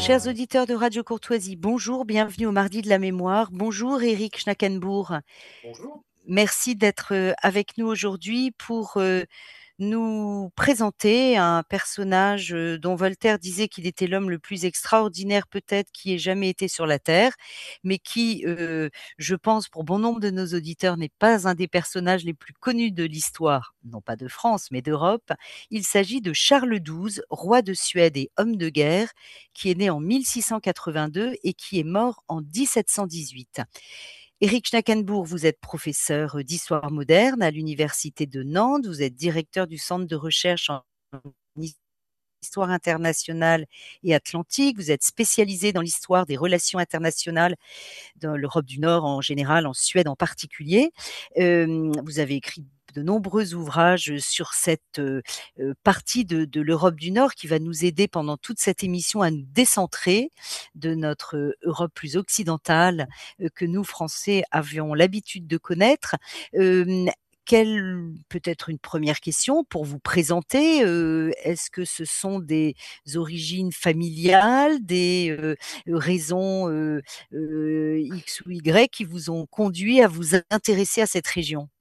Chers auditeurs de Radio Courtoisie, bonjour, bienvenue au Mardi de la Mémoire. Bonjour Eric Schnackenbourg. Bonjour. Merci d'être avec nous aujourd'hui pour nous présenter un personnage dont Voltaire disait qu'il était l'homme le plus extraordinaire peut-être qui ait jamais été sur la Terre, mais qui, je pense, pour bon nombre de nos auditeurs, n'est pas un des personnages les plus connus de l'histoire, non pas de France, mais d'Europe. Il s'agit de Charles XII, roi de Suède et homme de guerre, qui est né en 1682 et qui est mort en 1718. Éric Schnackenbourg, vous êtes professeur d'histoire moderne à l'Université de Nantes, vous êtes directeur du Centre de recherche en histoire internationale et atlantique, vous êtes spécialisé dans l'histoire des relations internationales dans l'Europe du Nord en général, en Suède en particulier. Vous avez écrit de nombreux ouvrages sur cette partie de l'Europe du Nord qui va nous aider pendant toute cette émission à nous décentrer de notre Europe plus occidentale que nous, Français, avions l'habitude de connaître. Euh, Quelle peut-être une première question pour vous présenter? Est-ce que ce sont des origines familiales, des raisons X ou Y qui vous ont conduit à vous intéresser à cette région?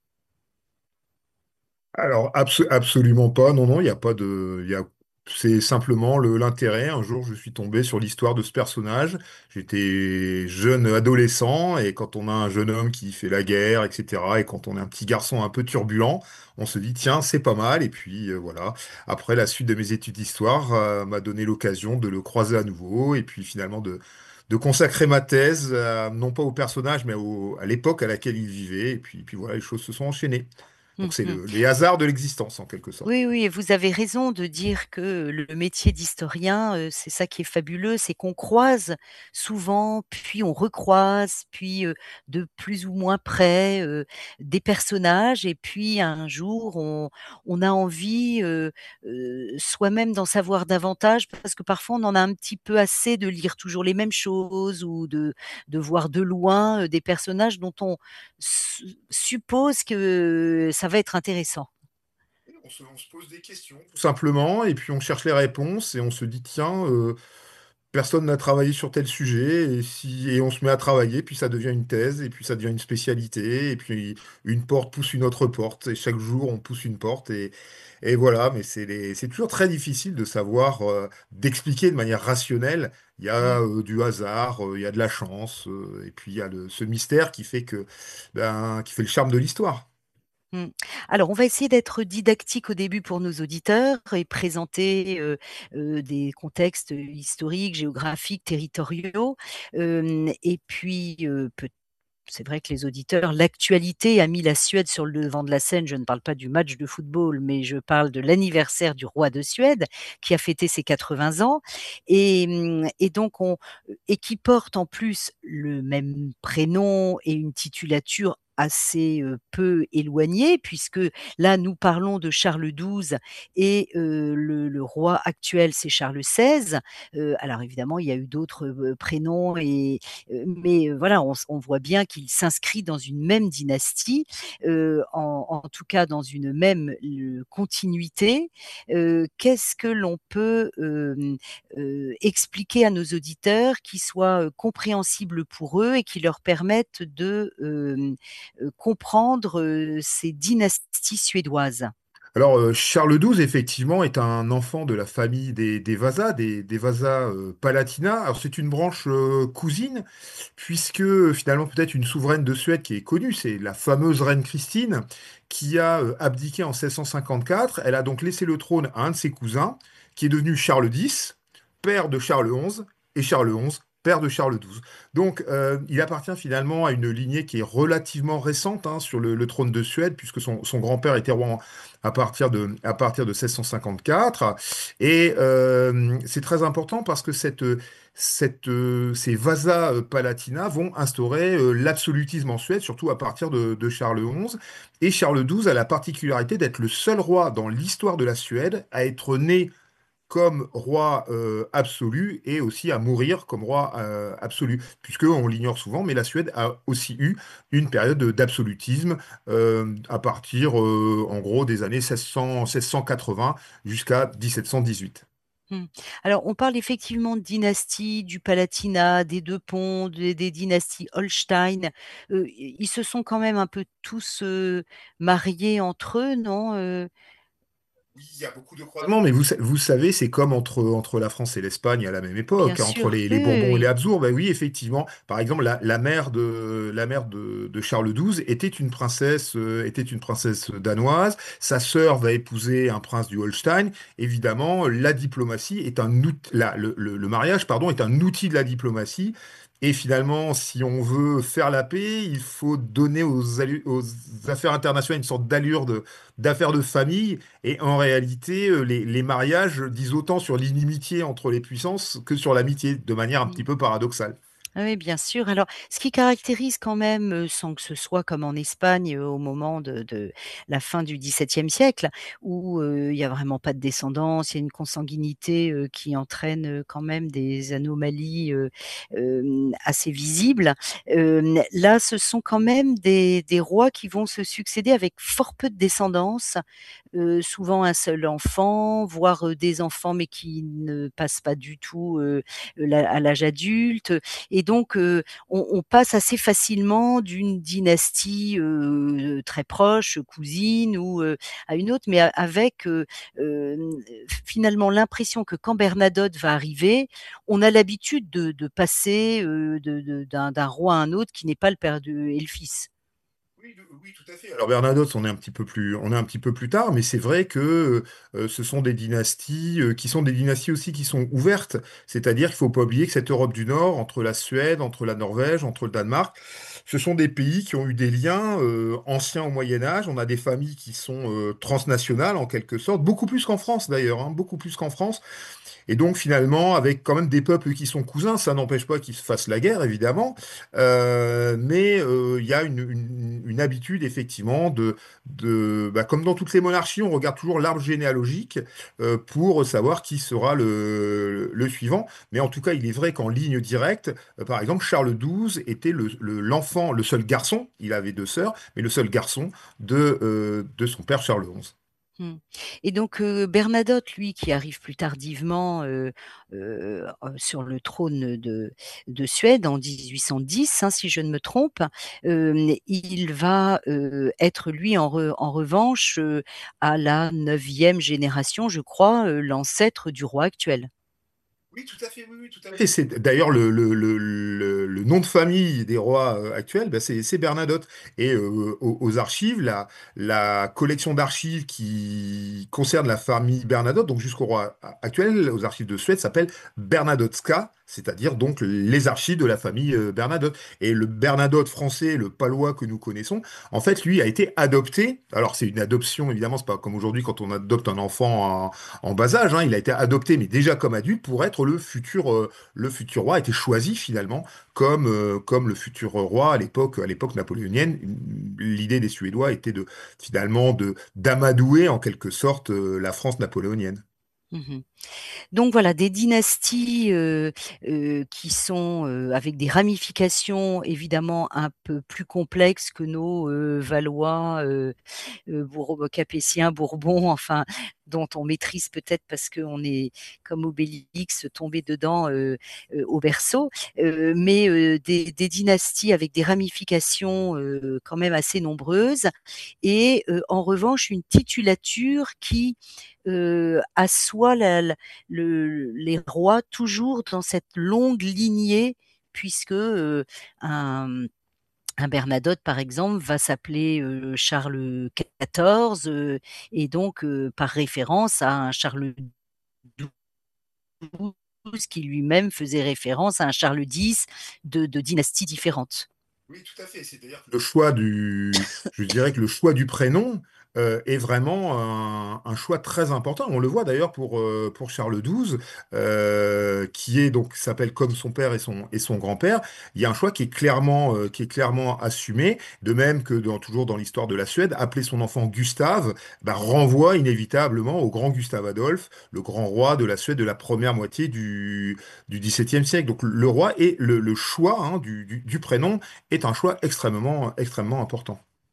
Alors, absolument pas. Non, non, il n'y a pas de. C'est simplement l'intérêt. Un jour, je suis tombé sur l'histoire de ce personnage. J'étais jeune adolescent, et quand on a un jeune homme qui fait la guerre, etc., et quand on est un petit garçon un peu turbulent, on se dit, tiens, c'est pas mal. Et puis, voilà. Après, la suite de mes études d'histoire, m'a donné l'occasion de le croiser à nouveau, et puis finalement de consacrer ma thèse, non pas au personnage, mais à l'époque à laquelle il vivait. Et puis voilà, les choses se sont enchaînées. Donc c'est Mhm. les hasards de l'existence en quelque sorte. Oui, oui, et vous avez raison de dire que le métier d'historien, c'est ça qui est fabuleux, c'est qu'on croise souvent, puis on recroise, puis de plus ou moins près des personnages, et puis un jour on a envie soi-même d'en savoir davantage, parce que parfois on en a un petit peu assez de lire toujours les mêmes choses ou de voir de loin des personnages dont on suppose que ça va être intéressant. On se pose des questions, tout simplement, et puis on cherche les réponses, et on se dit, tiens, personne n'a travaillé sur tel sujet, et on se met à travailler, puis ça devient une thèse, et puis ça devient une spécialité, et puis une porte pousse une autre porte, et chaque jour on pousse une porte, et voilà, mais c'est toujours très difficile de savoir, d'expliquer de manière rationnelle. Il y a du hasard, il y a de la chance, et puis il y a ce mystère qui fait le charme de l'histoire. Mmh. Alors, on va essayer d'être didactique au début pour nos auditeurs et présenter des contextes historiques, géographiques, territoriaux. Et puis, c'est vrai que les auditeurs, l'actualité a mis la Suède sur le devant de la scène. Je ne parle pas du match de football, mais je parle de l'anniversaire du roi de Suède qui a fêté ses 80 ans. Et donc, et qui porte en plus le même prénom et une titulature assez peu éloignée, puisque là, nous parlons de Charles XII et le roi actuel, c'est Charles XVI. Alors évidemment, il y a eu d'autres prénoms mais voilà, on voit bien qu'il s'inscrit dans une même dynastie, en tout cas dans une même continuité. Qu'est-ce que l'on peut expliquer à nos auditeurs qui soit compréhensible pour eux et qui leur permette de comprendre ces dynasties suédoises? Alors, Charles XII, effectivement, est un enfant de la famille des Vasa, des Vasa Palatina. Alors, c'est une branche cousine, puisque finalement, peut-être une souveraine de Suède qui est connue, c'est la fameuse reine Christine, qui a abdiqué en 1654. Elle a donc laissé le trône à un de ses cousins, qui est devenu Charles X, père de Charles XI, et Charles XI, père de Charles XII. Donc, il appartient finalement à une lignée qui est relativement récente, hein, sur le trône de Suède, puisque son grand-père était roi à partir de 1654. Et c'est très important parce que ces Vasa Palatina vont instaurer l'absolutisme en Suède, surtout à partir de Charles XI. Et Charles XII a la particularité d'être le seul roi dans l'histoire de la Suède à être né comme roi absolu, et aussi à mourir comme roi absolu, puisque on l'ignore souvent, mais la Suède a aussi eu une période d'absolutisme à partir, en gros, des années 1680 jusqu'à 1718. Hmm. Alors, on parle effectivement de dynastie, du Palatinat, des Deux Ponts, des dynasties Holstein. Ils se sont quand même un peu tous mariés entre eux, non? Oui, il y a beaucoup de croisements, mais vous savez, c'est comme entre la France et l'Espagne à la même Bien époque, hein, entre sûr. les Oui, oui, Bourbons et les oui. Habsbourg. Ben oui, effectivement. Par exemple, la mère de Charles XII était une princesse danoise. Sa sœur va épouser un prince du Holstein. Évidemment, la diplomatie est un outil, le mariage, pardon, est un outil de la diplomatie. Et finalement, si on veut faire la paix, il faut donner aux affaires internationales une sorte d'allure d'affaires de famille. Et en réalité, les mariages disent autant sur l'inimitié entre les puissances que sur l'amitié, de manière un petit peu paradoxale. Ah oui, bien sûr. Alors, ce qui caractérise quand même, sans que ce soit comme en Espagne, au moment de la fin du XVIIe siècle, où il y a vraiment pas de descendance, il y a une consanguinité qui entraîne quand même des anomalies assez visibles. Là, ce sont quand même des rois qui vont se succéder avec fort peu de descendance, souvent un seul enfant, voire des enfants, mais qui ne passent pas du tout à l'âge adulte. Et donc, on passe assez facilement d'une dynastie très proche, cousine, ou à une autre, mais avec euh, finalement l'impression que quand Bernadotte va arriver, on a l'habitude de passer d'un roi à un autre qui n'est pas le père et le fils. Oui, oui, tout à fait. Alors Bernadotte, on est un petit peu plus tard, mais c'est vrai que ce sont des dynasties qui sont des dynasties aussi qui sont ouvertes. C'est-à-dire qu'il faut pas oublier que cette Europe du Nord, entre la Suède, entre la Norvège, entre le Danemark, ce sont des pays qui ont eu des liens anciens au Moyen Âge. On a des familles qui sont transnationales en quelque sorte, beaucoup plus qu'en France d'ailleurs, hein, beaucoup plus qu'en France. Et donc finalement, avec quand même des peuples qui sont cousins, ça n'empêche pas qu'ils se fassent la guerre, évidemment, mais il y a une habitude, effectivement, bah, comme dans toutes les monarchies, on regarde toujours l'arbre généalogique pour savoir qui sera le suivant. Mais en tout cas, il est vrai qu'en ligne directe, par exemple, Charles XII était l'enfant, le seul garçon, il avait deux sœurs, mais le seul garçon de son père Charles XI. Mmh. Et donc, Bernadotte, lui, qui arrive plus tardivement, sur le trône de Suède en 1810, hein, si je ne me trompe, il va, être lui en revanche, à la 9e génération, je crois, l'ancêtre du roi actuel. Oui, tout à fait, oui, oui, tout à fait. Et c'est d'ailleurs le nom de famille des rois actuels, bah, c'est Bernadotte. Et aux archives, la collection d'archives qui concerne la famille Bernadotte, donc jusqu'au roi actuel, aux archives de Suède, s'appelle Bernadotteska, c'est-à-dire donc les archives de la famille Bernadotte. Et le Bernadotte français, le palois que nous connaissons, en fait, lui a été adopté. Alors c'est une adoption, évidemment, c'est pas comme aujourd'hui quand on adopte un enfant en bas âge, hein. Il a été adopté, mais déjà comme adulte, pour être le futur roi, a été choisi finalement comme le futur roi à l'époque napoléonienne. L'idée des Suédois était finalement d'amadouer en quelque sorte la France napoléonienne. Mmh. Donc voilà, des dynasties qui sont avec des ramifications évidemment un peu plus complexes que nos Valois, Capétiens, Bourbons, enfin, dont on maîtrise peut-être parce qu'on est comme Obélix tombé dedans au berceau, mais des dynasties avec des ramifications quand même assez nombreuses, et en revanche une titulature qui assoit les rois toujours dans cette longue lignée, puisque un, un Bernadotte, par exemple, va s'appeler Charles XIV, et donc par référence à un Charles XII qui lui-même faisait référence à un Charles X de dynasties différentes. Oui, tout à fait. C'est-à-dire que je dirais que le choix du prénom est vraiment un choix très important. On le voit d'ailleurs pour Charles XII, qui est donc s'appelle comme son père et son grand-père. Il y a un choix qui est clairement assumé. De même que toujours dans l'histoire de la Suède, appeler son enfant Gustave, bah, renvoie inévitablement au grand Gustave Adolphe, le grand roi de la Suède de la première moitié du XVIIe siècle. Donc le roi et le choix hein, du prénom est un choix extrêmement, extrêmement important.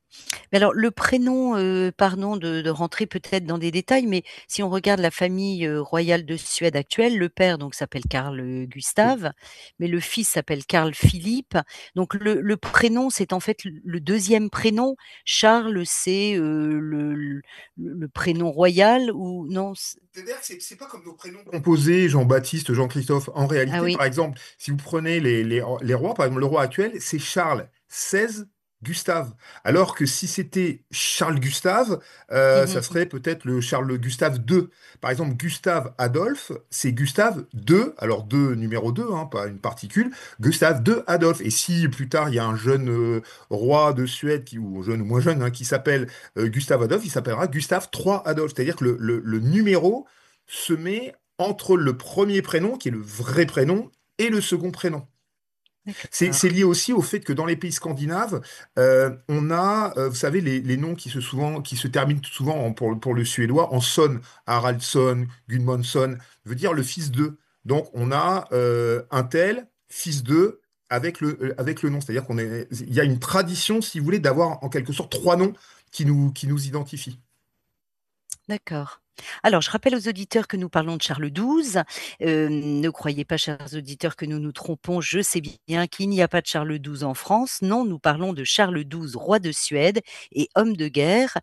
Mais alors, le prénom, pardon de rentrer peut-être dans des détails, mais si on regarde la famille, royale de Suède actuelle, le père donc s'appelle Carl, Oui. Gustaf, mais le fils s'appelle Carl Philippe. Donc le prénom, c'est en fait le 2e prénom. Charles, c'est, le prénom royal ou non? C C'est-à-dire que c'est pas comme nos prénoms composés, Jean-Baptiste, Jean-Christophe. En ah réalité, oui. par exemple, si vous prenez les rois, par exemple, le roi actuel, c'est Charles XVI Gustave. Alors que si c'était Charles Gustave, ça Mmh. serait peut-être le Charles Gustave II. Par exemple, Gustave Adolphe, c'est Gustave II, alors 2 numéro 2, hein, pas une particule, Gustave II Adolphe. Et si plus tard, il y a un jeune roi de Suède, ou jeune ou moins jeune, hein, qui s'appelle Gustave Adolphe, il s'appellera Gustave III Adolphe. C'est-à-dire que le numéro se met entre le premier prénom, qui est le vrai prénom, et le second prénom. C'est D'accord. lié aussi au fait que dans les pays scandinaves, on a, vous savez, les noms qui se terminent souvent pour le suédois en son, Haraldsson, Gudmundsson, veut dire le fils d'eux. Donc on a un tel, fils d'eux, avec le nom. C'est-à-dire il y a une tradition, si vous voulez, d'avoir en quelque sorte trois noms qui nous identifient. D'accord. Alors, je rappelle aux auditeurs que nous parlons de Charles XII. Ne croyez pas, chers auditeurs, que nous nous trompons. Je sais bien qu'il n'y a pas de Charles XII en France. Non, nous parlons de Charles XII, roi de Suède et homme de guerre,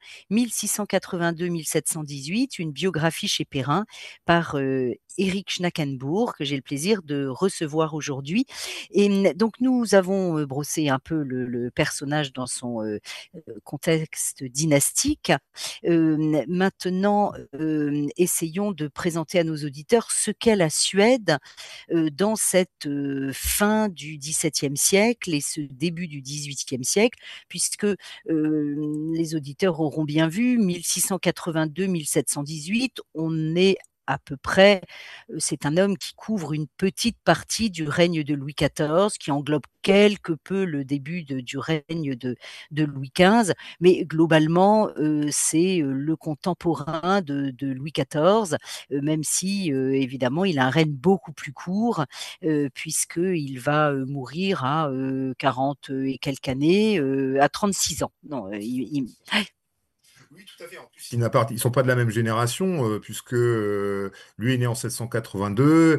1682-1718, une biographie chez Perrin par Éric Schnackenbourg, que j'ai le plaisir de recevoir aujourd'hui. Et donc, nous avons brossé un peu le personnage dans son contexte dynastique. Maintenant, essayons de présenter à nos auditeurs ce qu'est la Suède dans cette fin du XVIIe siècle et ce début du XVIIIe siècle, puisque les auditeurs auront bien vu, 1682-1718, on est à peu près, c'est un homme qui couvre une petite partie du règne de Louis XIV, qui englobe quelque peu le début du règne de Louis XV, mais globalement, c'est le contemporain de Louis XIV, même si évidemment il a un règne beaucoup plus court, puisqu'il va mourir à 40 et quelques années, à 36 ans. Non, Oui, tout à fait. En plus, ils sont pas de la même génération, puisque lui est né en 782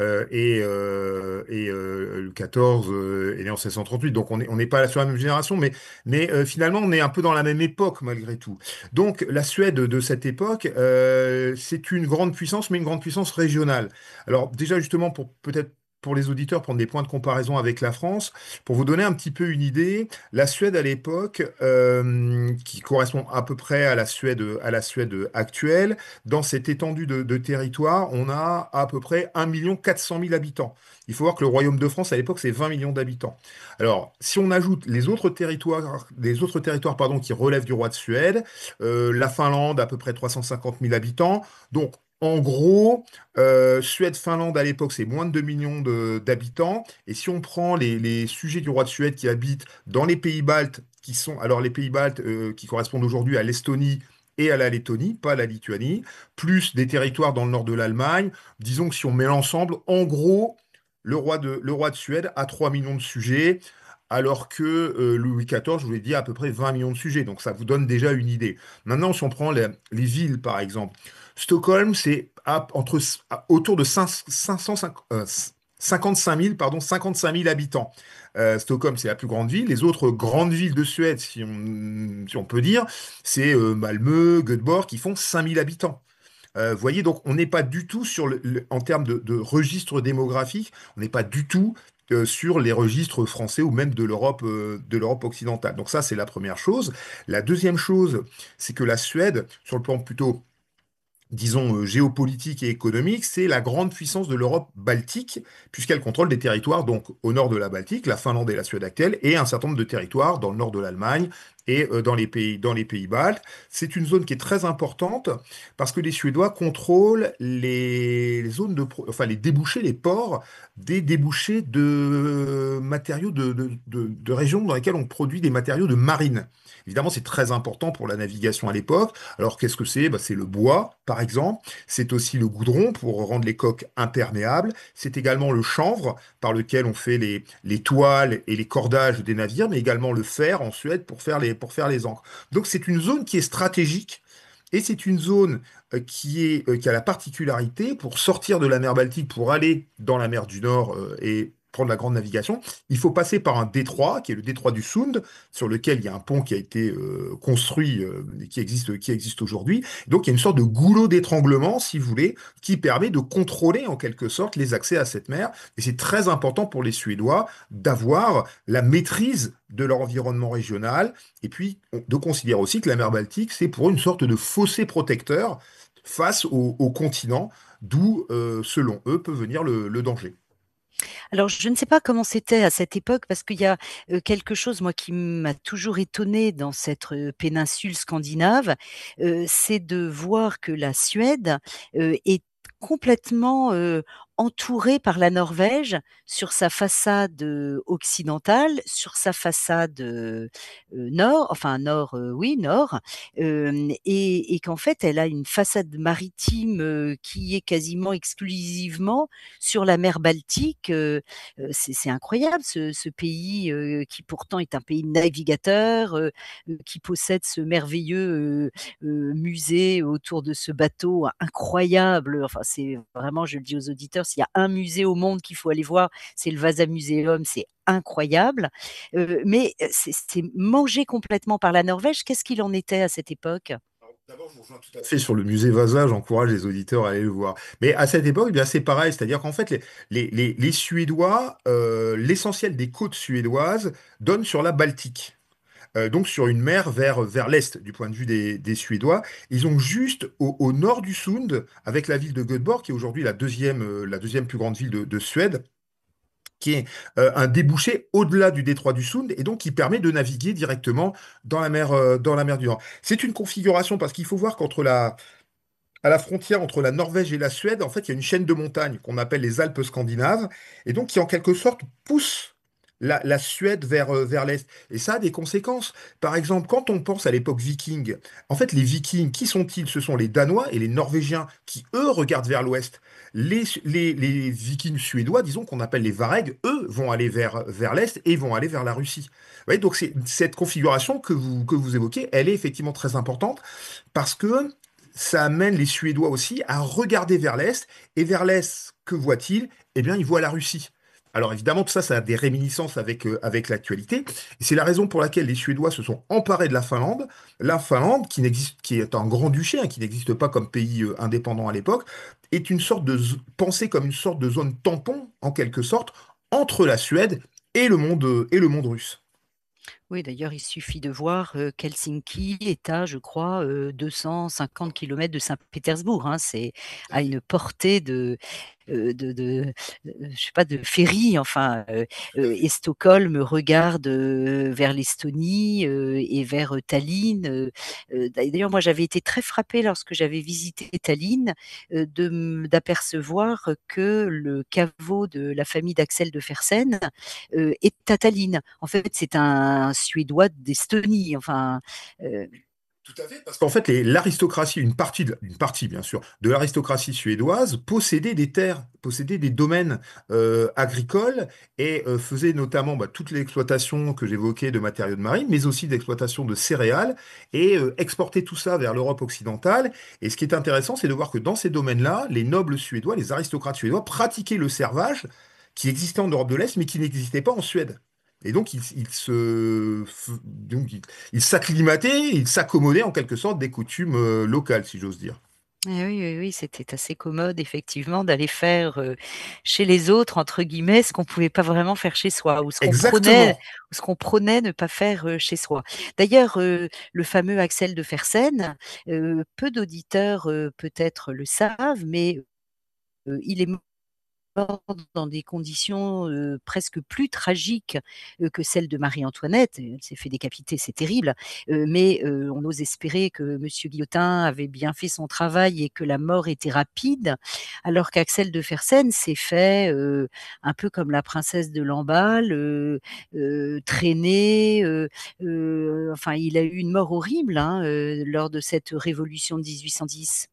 Louis XIV est né en 1638. Donc on n'est pas sur la même génération, mais finalement on est un peu dans la même époque malgré tout. Donc la Suède de cette époque, c'est une grande puissance, mais une grande puissance régionale. Alors déjà justement pour peut-être pour les auditeurs prendre des points de comparaison avec la France, pour vous donner un petit peu une idée. La Suède à l'époque, qui correspond à peu près à la Suède actuelle, dans cette étendue de territoire, on a à peu près 1 400 000 habitants. Il faut voir que le Royaume de France à l'époque, c'est 20 millions d'habitants. Alors, si on ajoute les autres territoires pardon, qui relèvent du roi de Suède, la Finlande à peu près 350 000 habitants, donc en gros, Suède-Finlande à l'époque, c'est moins de 2 millions d'habitants. Et si on prend les sujets du roi de Suède qui habitent dans les pays baltes, qui sont alors les pays baltes qui correspondent aujourd'hui à l'Estonie et à la Lettonie, pas à la Lituanie, plus des territoires dans le nord de l'Allemagne, disons que si on met l'ensemble, en gros, le roi de Suède a 3 millions de sujets, alors que Louis XIV, je vous l'ai dit, a à peu près 20 millions de sujets. Donc ça vous donne déjà une idée. Maintenant, si on prend les villes, par exemple, Stockholm, c'est autour de 55 000, pardon, 55 000 habitants. Stockholm, c'est la plus grande ville. Les autres grandes villes de Suède, si on peut dire, c'est Malmö, Göteborg, qui font 5 000 habitants. Vous voyez, donc on n'est pas du tout en termes de registre démographique, on n'est pas du tout sur les registres français ou même de l'Europe occidentale. Donc ça, c'est la première chose. La deuxième chose, c'est que la Suède, sur le plan plutôt disons, géopolitique et économique, c'est la grande puissance de l'Europe baltique, puisqu'elle contrôle des territoires donc au nord de la Baltique, la Finlande et la Suède actuelle, et un certain nombre de territoires dans le nord de l'Allemagne et dans les pays baltes. C'est une zone qui est très importante parce que les Suédois contrôlent les zones enfin les débouchés, les ports, des débouchés de matériaux de régions dans lesquelles on produit des matériaux de marine. Évidemment, c'est très important pour la navigation à l'époque. Alors, qu'est-ce que c'est? Bah, c'est le bois, par exemple. C'est aussi le goudron pour rendre les coques imperméables. C'est également le chanvre par lequel on fait les toiles et les cordages des navires, mais également le fer en Suède pour faire les ancres. Donc c'est une zone qui est stratégique et c'est une zone qui a la particularité pour sortir de la mer Baltique, pour aller dans la mer du Nord et prendre la grande navigation. Il faut passer par un détroit, qui est le détroit du Sund, sur lequel il y a un pont qui a été construit et qui existe aujourd'hui. Donc il y a une sorte de goulot d'étranglement, si vous voulez, qui permet de contrôler en quelque sorte les accès à cette mer. Et c'est très important pour les Suédois d'avoir la maîtrise de leur environnement régional et puis de considérer aussi que la mer Baltique, c'est pour eux une sorte de fossé protecteur face au continent, d'où, selon eux, peut venir le danger. Alors, je ne sais pas comment c'était à cette époque parce qu'il y a, quelque chose, moi, qui m'a toujours étonnée dans cette, péninsule scandinave, c'est de voir que la Suède, est complètement, entourée par la Norvège sur sa façade, occidentale, sur sa façade, nord, enfin nord, oui nord, et qu'en fait elle a une façade maritime, qui est quasiment exclusivement sur la mer Baltique. C'est incroyable ce pays, qui pourtant est un pays de navigateurs, qui possède ce merveilleux, musée autour de ce bateau incroyable. Enfin, c'est vraiment, je le dis aux auditeurs, s'il y a un musée au monde qu'il faut aller voir, c'est le Vasa Museum, c'est incroyable. Mais c'est mangé complètement par la Norvège. Qu'est-ce qu'il en était à cette époque? D'abord, je vous rejoins tout à fait sur le musée Vasa, j'encourage les auditeurs à aller le voir. Mais à cette époque, eh bien, c'est pareil, c'est-à-dire qu'en fait, les Suédois, l'essentiel des côtes suédoises donne sur la Baltique. Donc sur une mer vers l'est du point de vue des Suédois. Ils ont juste au nord du Sund, avec la ville de Göteborg, qui est aujourd'hui la deuxième plus grande ville de Suède, qui est un débouché au-delà du détroit du Sund et donc qui permet de naviguer directement dans la mer du Nord. C'est une configuration parce qu'il faut voir à la frontière entre la Norvège et la Suède, en fait, il y a une chaîne de montagnes qu'on appelle les Alpes scandinaves, et donc qui en quelque sorte pousse la Suède vers l'est. Et ça a des conséquences. Par exemple, quand on pense à l'époque viking, en fait, les Vikings, qui sont-ils? Ce sont les Danois et les Norvégiens qui, eux, regardent vers l'ouest. Les Vikings suédois, disons qu'on appelle les Varegs, eux, vont aller vers l'est et vont aller vers la Russie. Vous voyez, donc cette configuration que vous évoquez, elle est effectivement très importante parce que ça amène les Suédois aussi à regarder vers l'Est. Et vers l'Est, que voient-ils? Eh bien, ils voient la Russie. Alors évidemment, tout ça, ça a des réminiscences avec l'actualité. Et c'est la raison pour laquelle les Suédois se sont emparés de la Finlande. La Finlande, qui est un grand-duché, hein, qui n'existe pas comme pays indépendant à l'époque, est une sorte pensée comme une sorte de zone tampon, en quelque sorte, entre la Suède et le monde russe. Oui, d'ailleurs, il suffit de voir, qu'Helsinki est à, je crois, 250 kilomètres de Saint-Pétersbourg, hein. C'est Tout à à fait. une portée je sais pas, de ferry, enfin, Tout à fait. et Stockholm regarde, vers l'Estonie, et vers, Tallinn, d'ailleurs, moi, j'avais été très frappée lorsque j'avais visité Tallinn, d'apercevoir que le caveau de la famille d'Axel de Fersen, est à Tallinn. En fait, c'est un Suédois d'Estonie, enfin, heu Tout à fait, parce qu'en fait, l'aristocratie, une partie bien sûr, de l'aristocratie suédoise possédait des terres, possédait des domaines agricoles et faisait notamment toute l'exploitation que j'évoquais de matériaux de marine, mais aussi d'exploitation de céréales et exportait tout ça vers l'Europe occidentale. Et ce qui est intéressant, c'est de voir que dans ces domaines-là, les nobles suédois, les aristocrates suédois pratiquaient le servage qui existait en Europe de l'Est, mais qui n'existait pas en Suède. Et donc, il s'acclimatait, il s'accommodait en quelque sorte des coutumes locales, si j'ose dire. et oui, oui, oui, c'était assez commode effectivement d'aller faire, chez les autres entre guillemets ce qu'on pouvait pas vraiment faire chez soi Exactement. ou ce qu'on prenait ne pas faire, chez soi. D'ailleurs, le fameux Axel de Fersen, peu d'auditeurs, peut-être le savent, mais, il est mort dans des conditions, presque plus tragiques, que celles de Marie-Antoinette. Elle s'est fait décapiter, c'est terrible, mais on ose espérer que monsieur Guillotin avait bien fait son travail et que la mort était rapide, alors qu'Axel de Fersen s'est fait, un peu comme la princesse de Lamballe, traîner, enfin il a eu une mort horrible, hein, lors de cette révolution de 1810.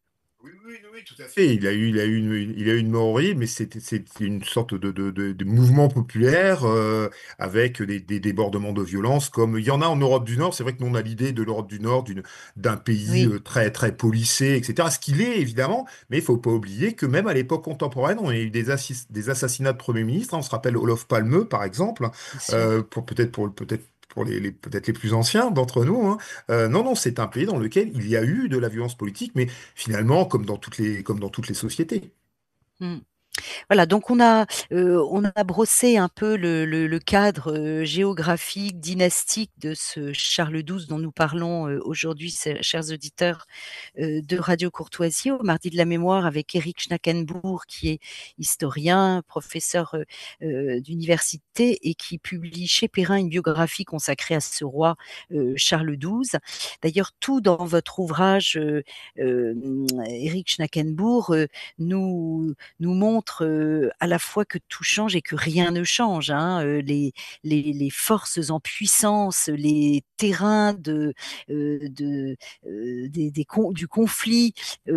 Oui, oui, oui, oui, tout à fait. Il a eu une mort horrible, mais c'est une sorte de mouvement populaire avec des débordements de violence, comme il y en a en Europe du Nord. C'est vrai que nous, on a l'idée de l'Europe du Nord, d'un pays Oui, très, très policé, etc. Ce qu'il est, évidemment, mais il faut pas oublier que même à l'époque contemporaine, on a eu des assassinats de premiers ministres. On se rappelle Olof Palme, par exemple, bien sûr. peut-être pour peut-être les plus anciens d'entre nous, hein. Non, non, c'est un pays dans lequel il y a eu de la violence politique, mais finalement, comme dans toutes les sociétés. Mm. Voilà, donc on a brossé un peu le cadre géographique, dynastique de ce Charles XII dont nous parlons aujourd'hui, chers auditeurs de Radio Courtoisie, au Mardi de la Mémoire, avec Éric Schnackenbourg, qui est historien, professeur d'université et qui publie chez Perrin une biographie consacrée à ce roi Charles XII. D'ailleurs, tout dans votre ouvrage, Éric Schnackenbourg, nous montre à la fois que tout change et que rien ne change, hein. Les forces en puissance, les terrains du conflit,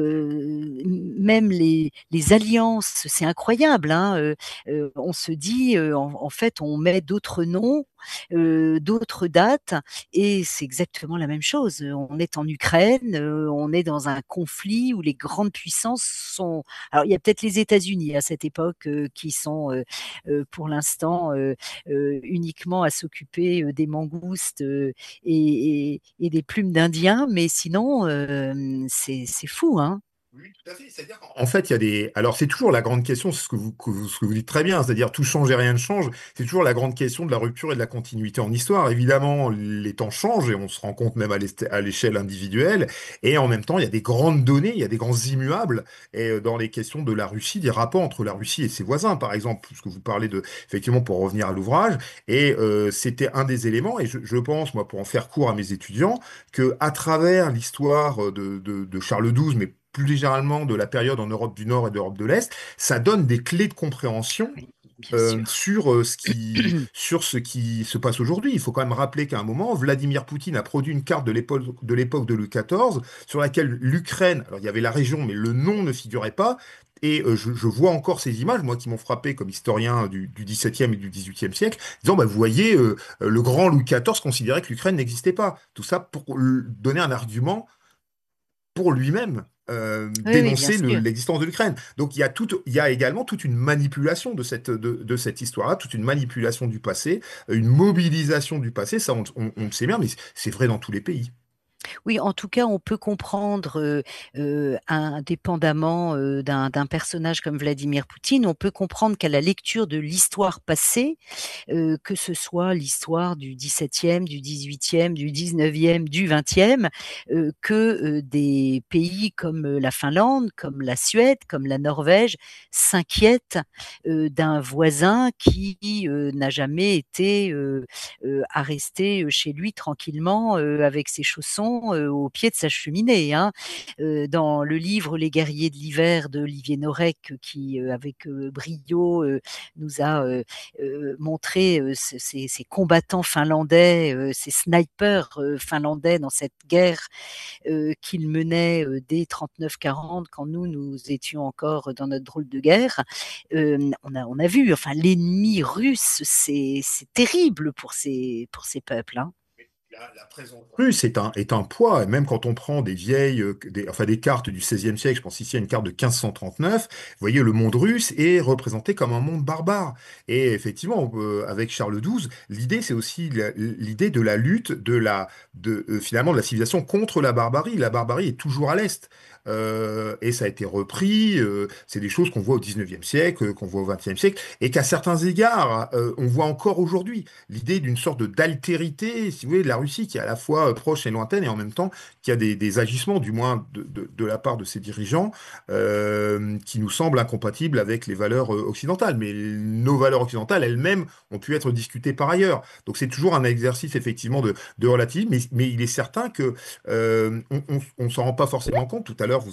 même les alliances, c'est incroyable, hein. On se dit, en fait, on met d'autres noms, d'autres dates, et c'est exactement la même chose. On est en Ukraine, on est dans un conflit où les grandes puissances sont. Alors, il y a peut-être les États-Unis à cette époque qui sont pour l'instant uniquement à s'occuper des mangoustes et des plumes d'Indiens, mais sinon, c'est fou, hein. Oui, tout à fait. C'est-à-dire en fait, il y a des. Alors, c'est toujours la grande question, c'est ce que vous dites très bien, c'est-à-dire tout change et rien ne change. C'est toujours la grande question de la rupture et de la continuité en histoire. Évidemment, les temps changent et on se rend compte même à l'échelle individuelle. Et en même temps, il y a des grandes données, il y a des grands immuables. Et dans les questions de la Russie, des rapports entre la Russie et ses voisins, par exemple, puisque vous parlez de, effectivement, pour revenir à l'ouvrage. Et c'était un des éléments. Et je pense, moi, pour en faire court à mes étudiants, que à travers l'histoire de Charles XII, mais plus généralement de la période en Europe du Nord et d'Europe de l'Est, ça donne des clés de compréhension Oui, bien sûr. sur ce qui se passe aujourd'hui. Il faut quand même rappeler qu'à un moment, Vladimir Poutine a produit une carte de l'époque de Louis XIV sur laquelle l'Ukraine, alors il y avait la région, mais le nom ne figurait pas. Et je vois encore ces images, moi qui m'ont frappé comme historien du XVIIe et du XVIIIe siècle, disant, bah, vous voyez, le grand Louis XIV considérait que l'Ukraine n'existait pas. Tout ça pour donner un argument pour lui-même Oui, oui, bien dénoncer sûr. l'existence de l'Ukraine. Donc il y a également toute une manipulation de cette histoire-là, toute une manipulation du passé, une mobilisation du passé, ça on le sait bien, mais c'est vrai dans tous les pays. Oui, en tout cas, on peut comprendre, indépendamment, d'un personnage comme Vladimir Poutine, on peut comprendre qu'à la lecture de l'histoire passée, que ce soit l'histoire du XVIIe, du XVIIIe, du XIXe, du XXe, que, des pays comme, la Finlande, comme la Suède, comme la Norvège s'inquiètent, d'un voisin qui, n'a jamais été, à rester chez lui tranquillement avec ses chaussons au pied de sa cheminée, hein. Dans le livre Les guerriers de l'hiver de Olivier Norek, qui avec brio nous a montré ces combattants finlandais, ces snipers finlandais dans cette guerre qu'il menait dès 39-40, quand nous étions encore dans notre drôle de guerre. On a vu, enfin, l'ennemi russe, c'est terrible pour ces peuples, hein. La présence russe est un poids, et même quand on prend des vieilles, enfin des cartes du XVIe siècle, je pense ici à une carte de 1539, vous voyez, le monde russe est représenté comme un monde barbare. Et effectivement, avec Charles XII, l'idée, c'est aussi l'idée de la lutte finalement de la civilisation contre la barbarie. La barbarie est toujours à l'Est. Et ça a été repris, c'est des choses qu'on voit au XIXe siècle, qu'on voit au XXe siècle, et qu'à certains égards, on voit encore aujourd'hui l'idée d'une sorte d'altérité, si vous voulez, de la Russie qui est à la fois proche et lointaine et en même temps qui a des agissements, du moins de la part de ses dirigeants, qui nous semblent incompatibles avec les valeurs occidentales. Mais nos valeurs occidentales elles-mêmes ont pu être discutées par ailleurs. Donc c'est toujours un exercice effectivement de relativisme, mais il est certain que on s'en rend pas forcément compte. Tout à l'heure,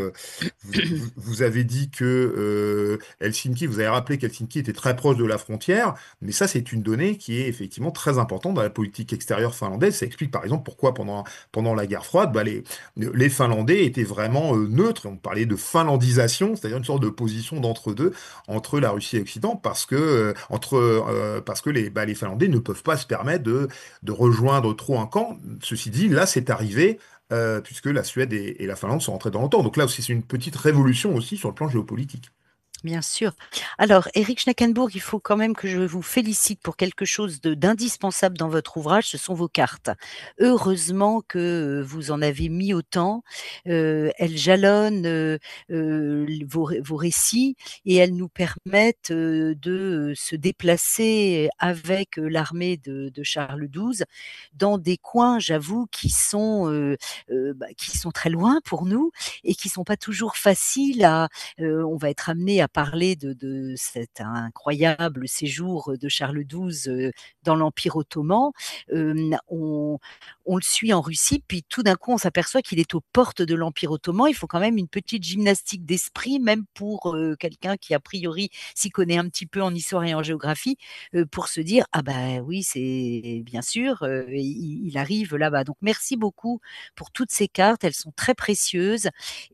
vous avez dit que Helsinki, vous avez rappelé qu'Helsinki était très proche de la frontière. Mais ça, c'est une donnée qui est effectivement très importante dans la politique extérieure finlandaise. finlandaise. Ça explique par exemple pourquoi pendant la guerre froide, bah, les Finlandais étaient vraiment neutres. On parlait de finlandisation, c'est-à-dire une sorte de position d'entre-deux entre la Russie et l'Occident, parce que les Finlandais ne peuvent pas se permettre de rejoindre trop un camp. Ceci dit, là, c'est arrivé. Puisque la Suède et la Finlande sont rentrées dans l'OTAN. Donc là aussi, c'est une petite révolution aussi sur le plan géopolitique. Bien sûr. Alors, Éric Schnackenbourg, il faut quand même que je vous félicite pour quelque chose d'indispensable dans votre ouvrage, ce sont vos cartes. Heureusement que vous en avez mis autant. Elles jalonnent vos récits et elles nous permettent de se déplacer avec l'armée de Charles XII dans des coins, j'avoue, qui sont très loin pour nous et qui sont pas toujours faciles on va être amené à parler de cet incroyable séjour de Charles XII dans l'Empire ottoman. On, on le suit en Russie, puis tout d'un coup, on s'aperçoit qu'il est aux portes de l'Empire ottoman. Il faut quand même une petite gymnastique d'esprit, même pour quelqu'un qui, a priori, s'y connaît un petit peu en histoire et en géographie, pour se dire, ah ben oui, c'est bien sûr, il arrive là-bas. Donc, merci beaucoup pour toutes ces cartes. Elles sont très précieuses.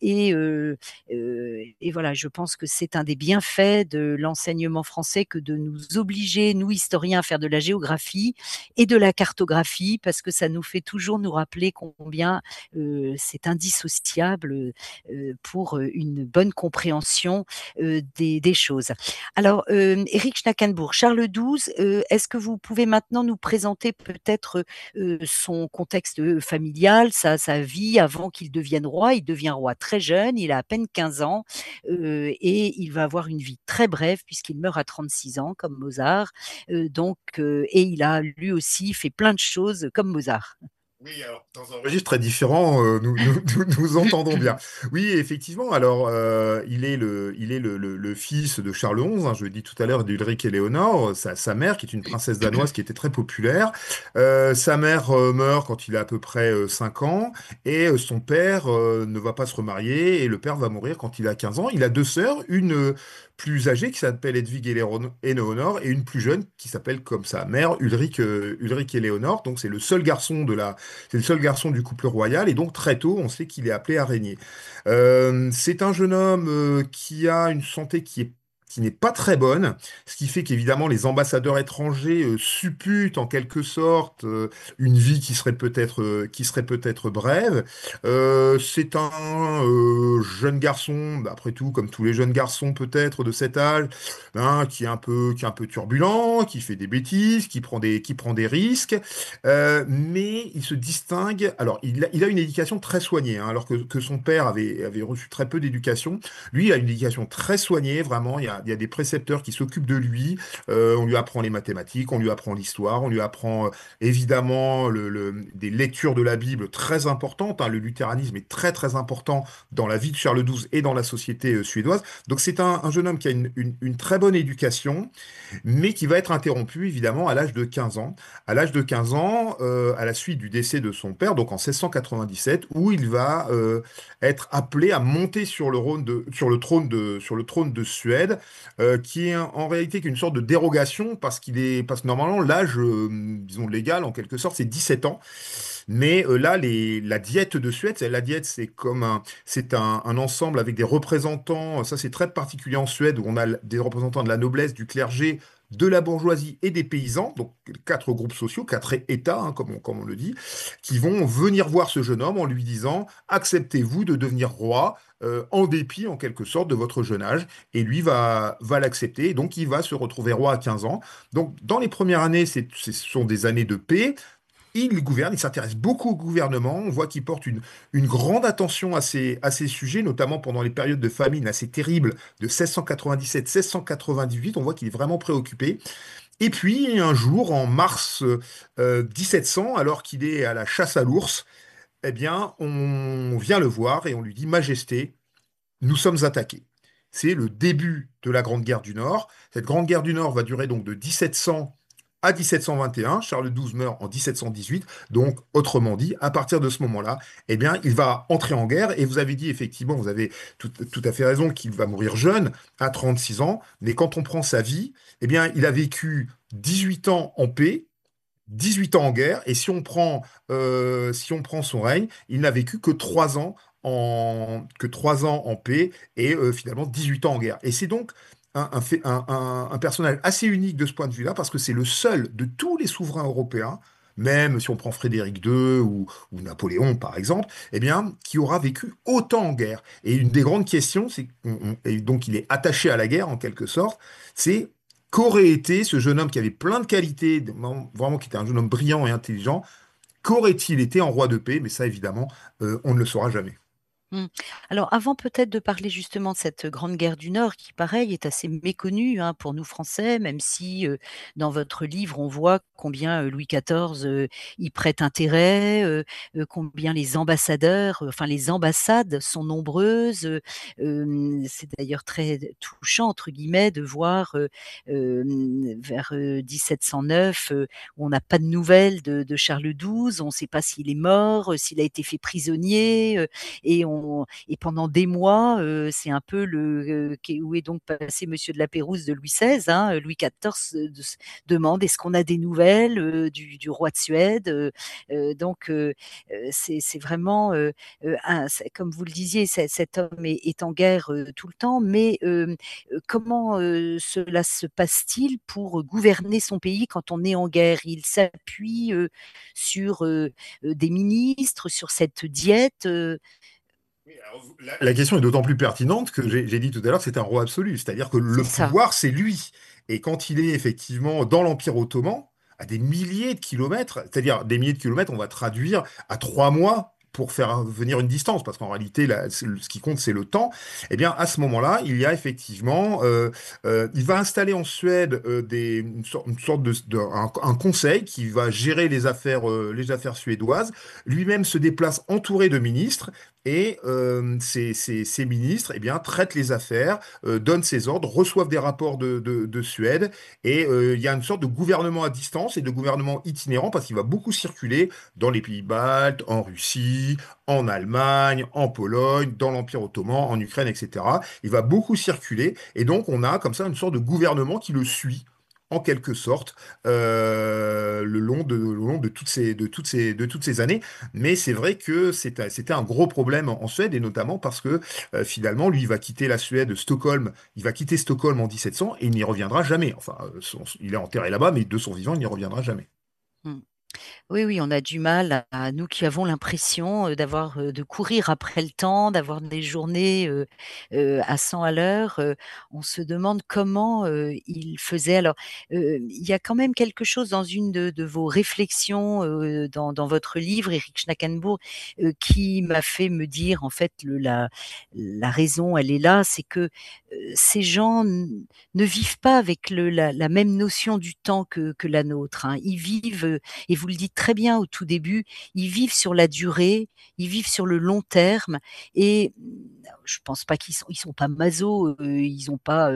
Et voilà, je pense que c'est un des bienfaits de l'enseignement français que de nous obliger, nous historiens, à faire de la géographie et de la cartographie, parce que ça nous fait toujours nous rappeler combien c'est indissociable pour une bonne compréhension des choses. Alors, Éric Schnackenbourg, Charles XII, est-ce que vous pouvez maintenant nous présenter peut-être son contexte familial, sa vie avant qu'il devienne roi? Il devient roi très jeune, il a à peine 15 ans, et il va avoir une vie très brève puisqu'il meurt à 36 ans comme Mozart. Et il a lui aussi fait plein de choses comme Mozart. Oui, alors, dans un registre très différent, nous entendons bien. Oui, effectivement, alors, il est le fils de Charles XI, hein, je l'ai dit tout à l'heure, d'Ulrich et Léonore, sa mère, qui est une princesse danoise qui était très populaire. Sa mère meurt quand il a à peu près 5 ans, et son père ne va pas se remarier, et le père va mourir quand il a 15 ans. Il a deux sœurs, une plus âgée qui s'appelle Hedwig Éléonore, et une plus jeune qui s'appelle comme sa mère, Ulrich Éléonore. Donc c'est le seul garçon du couple royal et donc très tôt, on sait qu'il est appelé à régner. C'est un jeune homme qui a une santé qui n'est pas très bonne, ce qui fait qu'évidemment les ambassadeurs étrangers supputent en quelque sorte une vie qui serait peut-être brève. C'est un jeune garçon, bah, après tout, comme tous les jeunes garçons peut-être de cet âge, hein, qui est un peu turbulent, qui fait des bêtises, qui prend des risques. Mais il se distingue. Alors, il a une éducation très soignée, hein, alors que son père avait reçu très peu d'éducation. Lui, il a une éducation très soignée, vraiment. Il y a des précepteurs qui s'occupent de lui. On lui apprend les mathématiques, on lui apprend l'histoire, on lui apprend évidemment des lectures de la Bible très importantes, hein. Le luthéranisme est très très important dans la vie de Charles XII et dans la société suédoise. Donc, c'est un jeune homme qui a une très bonne éducation, mais qui va être interrompu évidemment à l'âge de 15 ans. À l'âge de 15 ans, à la suite du décès de son père, donc en 1697, où il va être appelé à monter sur le trône de Suède, qui est en réalité qu'une sorte de dérogation parce que normalement l'âge, disons légal en quelque sorte, c'est 17 ans. Mais là, la diète de Suède, la diète, c'est un ensemble avec des représentants. Ça, c'est très particulier en Suède où on a des représentants de la noblesse, du clergé, de la bourgeoisie et des paysans, donc quatre groupes sociaux, quatre États, hein, comme on le dit, qui vont venir voir ce jeune homme en lui disant, acceptez-vous de devenir roi en dépit, en quelque sorte, de votre jeune âge. Et lui va l'accepter. Donc, il va se retrouver roi à 15 ans. Donc, dans les premières années, ce sont des années de paix. Il gouverne, il s'intéresse beaucoup au gouvernement. On voit qu'il porte une grande attention à ces sujets, notamment pendant les périodes de famine assez terribles de 1697-1698. On voit qu'il est vraiment préoccupé. Et puis, un jour, en mars 1700, alors qu'il est à la chasse à l'ours, eh bien, on vient le voir et on lui dit, Majesté, nous sommes attaqués. C'est le début de la Grande Guerre du Nord. Cette Grande Guerre du Nord va durer donc de 1700 à 1721. Charles XII meurt en 1718. Donc, autrement dit, à partir de ce moment-là, eh bien, il va entrer en guerre. Et vous avez dit, effectivement, vous avez tout à fait raison, qu'il va mourir jeune, à 36 ans. Mais quand on prend sa vie, eh bien, il a vécu 18 ans en paix, 18 ans en guerre, et si on prend son règne, il n'a vécu que 3 ans que 3 ans en paix et finalement 18 ans en guerre. Et c'est donc un personnage assez unique de ce point de vue-là, parce que c'est le seul de tous les souverains européens, même si on prend Frédéric II ou Napoléon par exemple, eh bien, qui aura vécu autant en guerre. Et une des grandes questions, et donc il est attaché à la guerre en quelque sorte, c'est qu'aurait été ce jeune homme qui avait plein de qualités, vraiment qui était un jeune homme brillant et intelligent, qu'aurait-il été en roi de paix? Mais ça, évidemment, on ne le saura jamais. Mmh. Alors avant peut-être de parler justement de cette grande guerre du Nord qui pareil est assez méconnue, hein, pour nous Français, même si, dans votre livre on voit combien, Louis XIV, y prête intérêt, combien les ambassadeurs, enfin les ambassades sont nombreuses, c'est d'ailleurs très «touchant» entre guillemets de voir, vers, 1709, où on n'a pas de nouvelles de Charles XII, on ne sait pas s'il est mort, s'il a été fait prisonnier, et pendant des mois, c'est un peu où est donc passé Monsieur de la Pérouse de Louis XVI, hein, Louis XIV demande est-ce qu'on a des nouvelles du roi de Suède, donc c'est vraiment comme vous le disiez, cet homme est en guerre tout le temps, mais comment cela se passe-t-il pour gouverner son pays quand on est en guerre? Il s'appuie sur des ministres, sur cette diète. Oui, alors, la question est d'autant plus pertinente que j'ai dit tout à l'heure que c'est un roi absolu, c'est-à-dire que C'est le ça. pouvoir, c'est lui. Et quand il est effectivement dans l'Empire ottoman, à des milliers de kilomètres, c'est-à-dire des milliers de kilomètres, on va traduire à 3 mois pour faire venir une distance, parce qu'en réalité, ce qui compte, c'est le temps. Eh bien, à ce moment-là, il y a effectivement, il va installer en Suède une sorte un conseil qui va gérer les affaires suédoises. Lui-même se déplace entouré de ministres. Et ces ministres eh bien, traitent les affaires, donnent ses ordres, reçoivent des rapports de Suède, et il y a une sorte de gouvernement à distance et de gouvernement itinérant, parce qu'il va beaucoup circuler dans les pays baltes, en Russie, en Allemagne, en Pologne, dans l'Empire ottoman, en Ukraine, etc. Il va beaucoup circuler, et donc on a comme ça une sorte de gouvernement qui le suit en quelque sorte, le long de toutes ces années. Mais c'est vrai que c'était un gros problème en Suède, et notamment parce que finalement, lui, il va quitter la Suède, Stockholm, il va quitter Stockholm en 1700 et il n'y reviendra jamais. Enfin, il est enterré là-bas, mais de son vivant, il n'y reviendra jamais. Mmh. Oui, oui, on a du mal à nous qui avons l'impression, de courir après le temps, d'avoir des journées, à 100 à l'heure, on se demande comment, il faisait. Alors, il y a quand même quelque chose dans une de vos réflexions, dans votre livre, Éric Schnackenbourg, qui m'a fait me dire en fait la raison, elle est là, c'est que, ces gens ne vivent pas avec la même notion du temps que la nôtre, hein. Ils vivent, et vous le dites très bien au tout début, ils vivent sur la durée, ils vivent sur le long terme et je pense pas ils sont pas maso, ils ont pas,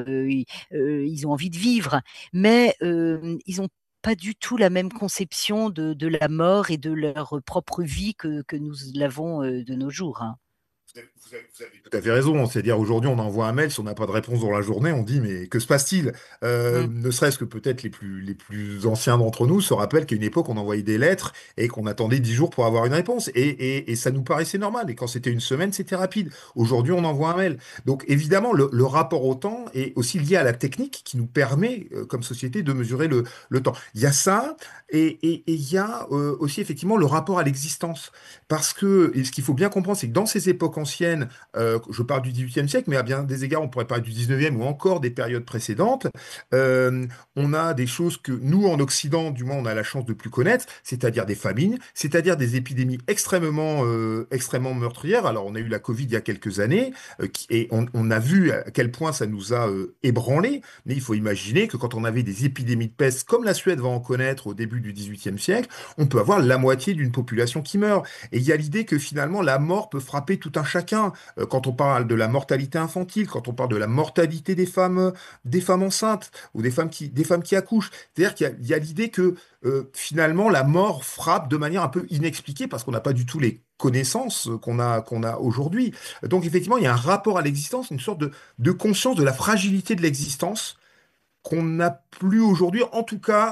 ils ont envie de vivre, mais ils ont pas du tout la même conception de la mort et de leur propre vie que nous l'avons, de nos jours, hein. Vous avez tout à fait raison. C'est-à-dire, aujourd'hui, on envoie un mail, si on n'a pas de réponse dans la journée, on dit, mais que se passe-t-il? Mmh. Ne serait-ce que peut-être les plus anciens d'entre nous se rappellent qu'à une époque, on envoyait des lettres et qu'on attendait 10 jours pour avoir une réponse. Et ça nous paraissait normal. Et quand c'était une semaine, c'était rapide. Aujourd'hui, on envoie un mail. Donc, évidemment, le rapport au temps est aussi lié à la technique qui nous permet, comme société, de mesurer le temps. Il y a ça, et il y a aussi, effectivement, le rapport à l'existence. Parce que, et ce qu'il faut bien comprendre, c'est que dans ces époques anciennes, je parle du XVIIIe siècle, mais à bien des égards, on pourrait parler du XIXe ou encore des périodes précédentes, euh, on a des choses que nous, en Occident, du moins, on a la chance de plus connaître, c'est-à-dire des famines, c'est-à-dire des épidémies extrêmement meurtrières. Alors, on a eu la Covid il y a quelques années, et on a vu à quel point ça nous a ébranlés, mais il faut imaginer que quand on avait des épidémies de peste, comme la Suède va en connaître au début du XVIIIe siècle, on peut avoir la moitié d'une population qui meurt. Et il y a l'idée que finalement la mort peut frapper tout un chacun. Quand on parle de la mortalité infantile, quand on parle de la mortalité des femmes enceintes ou des femmes qui accouchent. C'est-à-dire il y a l'idée que finalement la mort frappe de manière un peu inexpliquée parce qu'on n'a pas du tout les connaissances qu'on a aujourd'hui. Donc effectivement, il y a un rapport à l'existence, une sorte de conscience de la fragilité de l'existence qu'on n'a plus aujourd'hui, en tout cas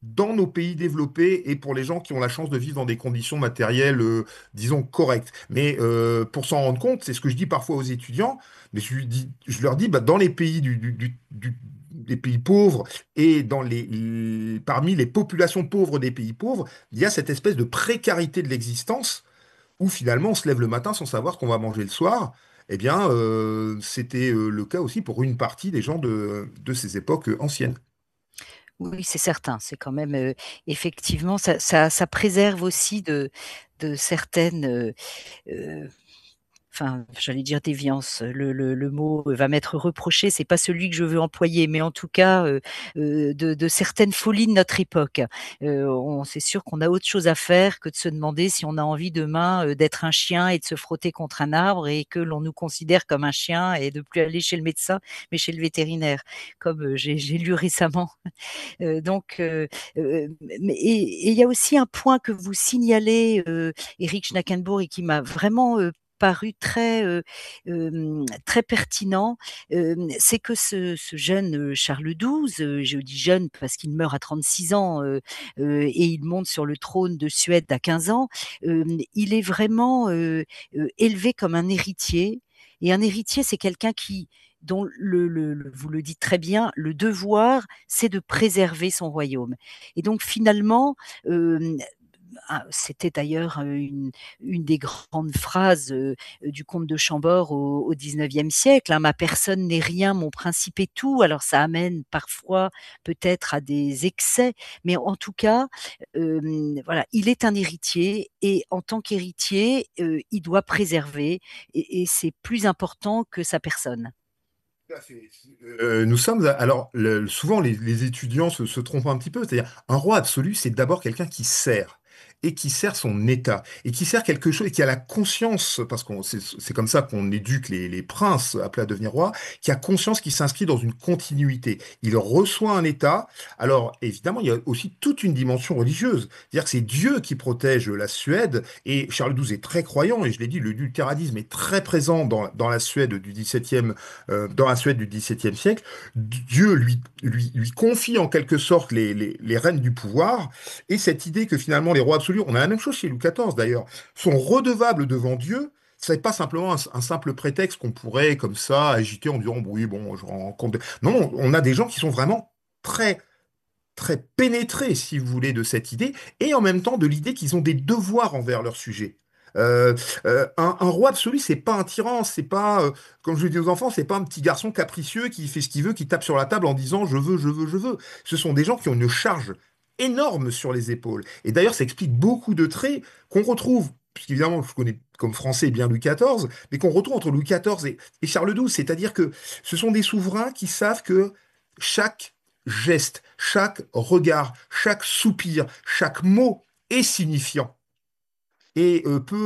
dans nos pays développés et pour les gens qui ont la chance de vivre dans des conditions matérielles, disons, correctes. Mais pour s'en rendre compte, c'est ce que je dis parfois aux étudiants, mais je leur dis, bah, dans les pays des pays pauvres et parmi les populations pauvres des pays pauvres, il y a cette espèce de précarité de l'existence où finalement on se lève le matin sans savoir ce qu'on va manger le soir. Eh bien, c'était le cas aussi pour une partie des gens de ces époques anciennes. Oui, c'est certain. C'est quand même, effectivement, ça préserve aussi de certaines, enfin, j'allais dire déviance, le mot va m'être reproché, c'est pas celui que je veux employer, mais en tout cas, de certaines folies de notre époque. On c'est sûr qu'on a autre chose à faire que de se demander si on a envie demain, d'être un chien et de se frotter contre un arbre et que l'on nous considère comme un chien et de plus aller chez le médecin, mais chez le vétérinaire, comme, j'ai lu récemment. Donc, mais et il y a aussi un point que vous signalez, Éric Schnackenbourg, et qui m'a vraiment, paru très pertinent, c'est que ce jeune, Charles XII, je dis jeune parce qu'il meurt à 36 ans, et il monte sur le trône de Suède à 15 ans. Il est vraiment, élevé comme un héritier, et un héritier, c'est quelqu'un qui dont vous le dites très bien, le devoir, c'est de préserver son royaume. Et donc finalement, c'était d'ailleurs une des grandes phrases du comte de Chambord au XIXe siècle, hein, ma personne n'est rien, mon principe est tout. Alors ça amène parfois peut-être à des excès, mais en tout cas, voilà, il est un héritier et en tant qu'héritier, il doit préserver et c'est plus important que sa personne. Tout à fait. Nous sommes, alors souvent les étudiants se trompent un petit peu, c'est-à-dire un roi absolu, c'est d'abord quelqu'un qui sert et qui sert son État et qui sert quelque chose et qui a la conscience, parce que c'est comme ça qu'on éduque les princes appelés à devenir rois, qui a conscience qu'il s'inscrit dans une continuité. Il reçoit un État. Alors évidemment, il y a aussi toute une dimension religieuse, c'est-à-dire que c'est Dieu qui protège la Suède et Charles XII est très croyant et je l'ai dit, le luthéranisme est très présent dans la Suède du XVIIe dans la Suède du XVIIe siècle, Dieu lui confie en quelque sorte les rênes du pouvoir, et cette idée que finalement les rois absolus, on a la même chose chez Louis XIV d'ailleurs, sont redevables devant Dieu, c'est pas simplement un simple prétexte qu'on pourrait comme ça agiter en disant oui bon je rends compte. Non, on a des gens qui sont vraiment très très pénétrés, si vous voulez, de cette idée, et en même temps de l'idée qu'ils ont des devoirs envers leur sujet. Euh, un roi absolu, c'est pas un tyran, c'est pas, comme je le dis aux enfants, c'est pas un petit garçon capricieux qui fait ce qu'il veut, qui tape sur la table en disant je veux, je veux, je veux. Ce sont des gens qui ont une charge énorme sur les épaules. Et d'ailleurs, ça explique beaucoup de traits qu'on retrouve, puisqu'évidemment, je connais comme français bien Louis XIV, mais qu'on retrouve entre Louis XIV et Charles XII. C'est-à-dire que ce sont des souverains qui savent que chaque geste, chaque regard, chaque soupir, chaque mot est signifiant. Et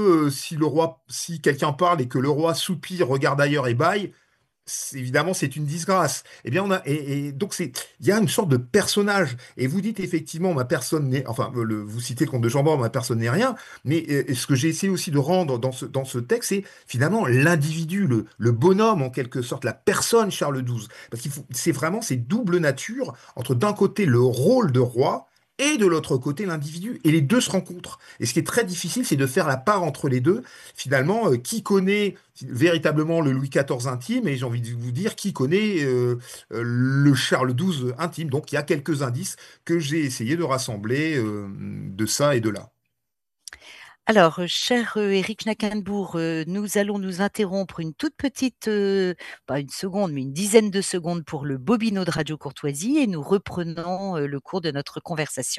si quelqu'un parle et que le roi soupire, regarde ailleurs et bâille, évidemment, c'est une disgrâce. Eh bien, et donc il y a une sorte de personnage. Et vous dites effectivement, ma personne n'est, enfin, vous citez Comte de Chambord, ma personne n'est rien. Mais ce que j'ai essayé aussi de rendre dans ce texte, c'est finalement l'individu, le bonhomme en quelque sorte, la personne Charles XII. Parce c'est vraiment ces doubles natures entre d'un côté le rôle de roi. Et de l'autre côté, l'individu. Et les deux se rencontrent. Et ce qui est très difficile, c'est de faire la part entre les deux. Finalement, qui connaît véritablement le Louis XIV intime, et j'ai envie de vous dire qui connaît le Charles XII intime. Donc il y a quelques indices que j'ai essayé de rassembler de ça et de là. Alors, cher, Éric Schnackenbourg, nous allons nous interrompre une toute petite, pas une seconde, mais une dizaine de secondes pour le bobino de Radio Courtoisie et nous reprenons, le cours de notre conversation.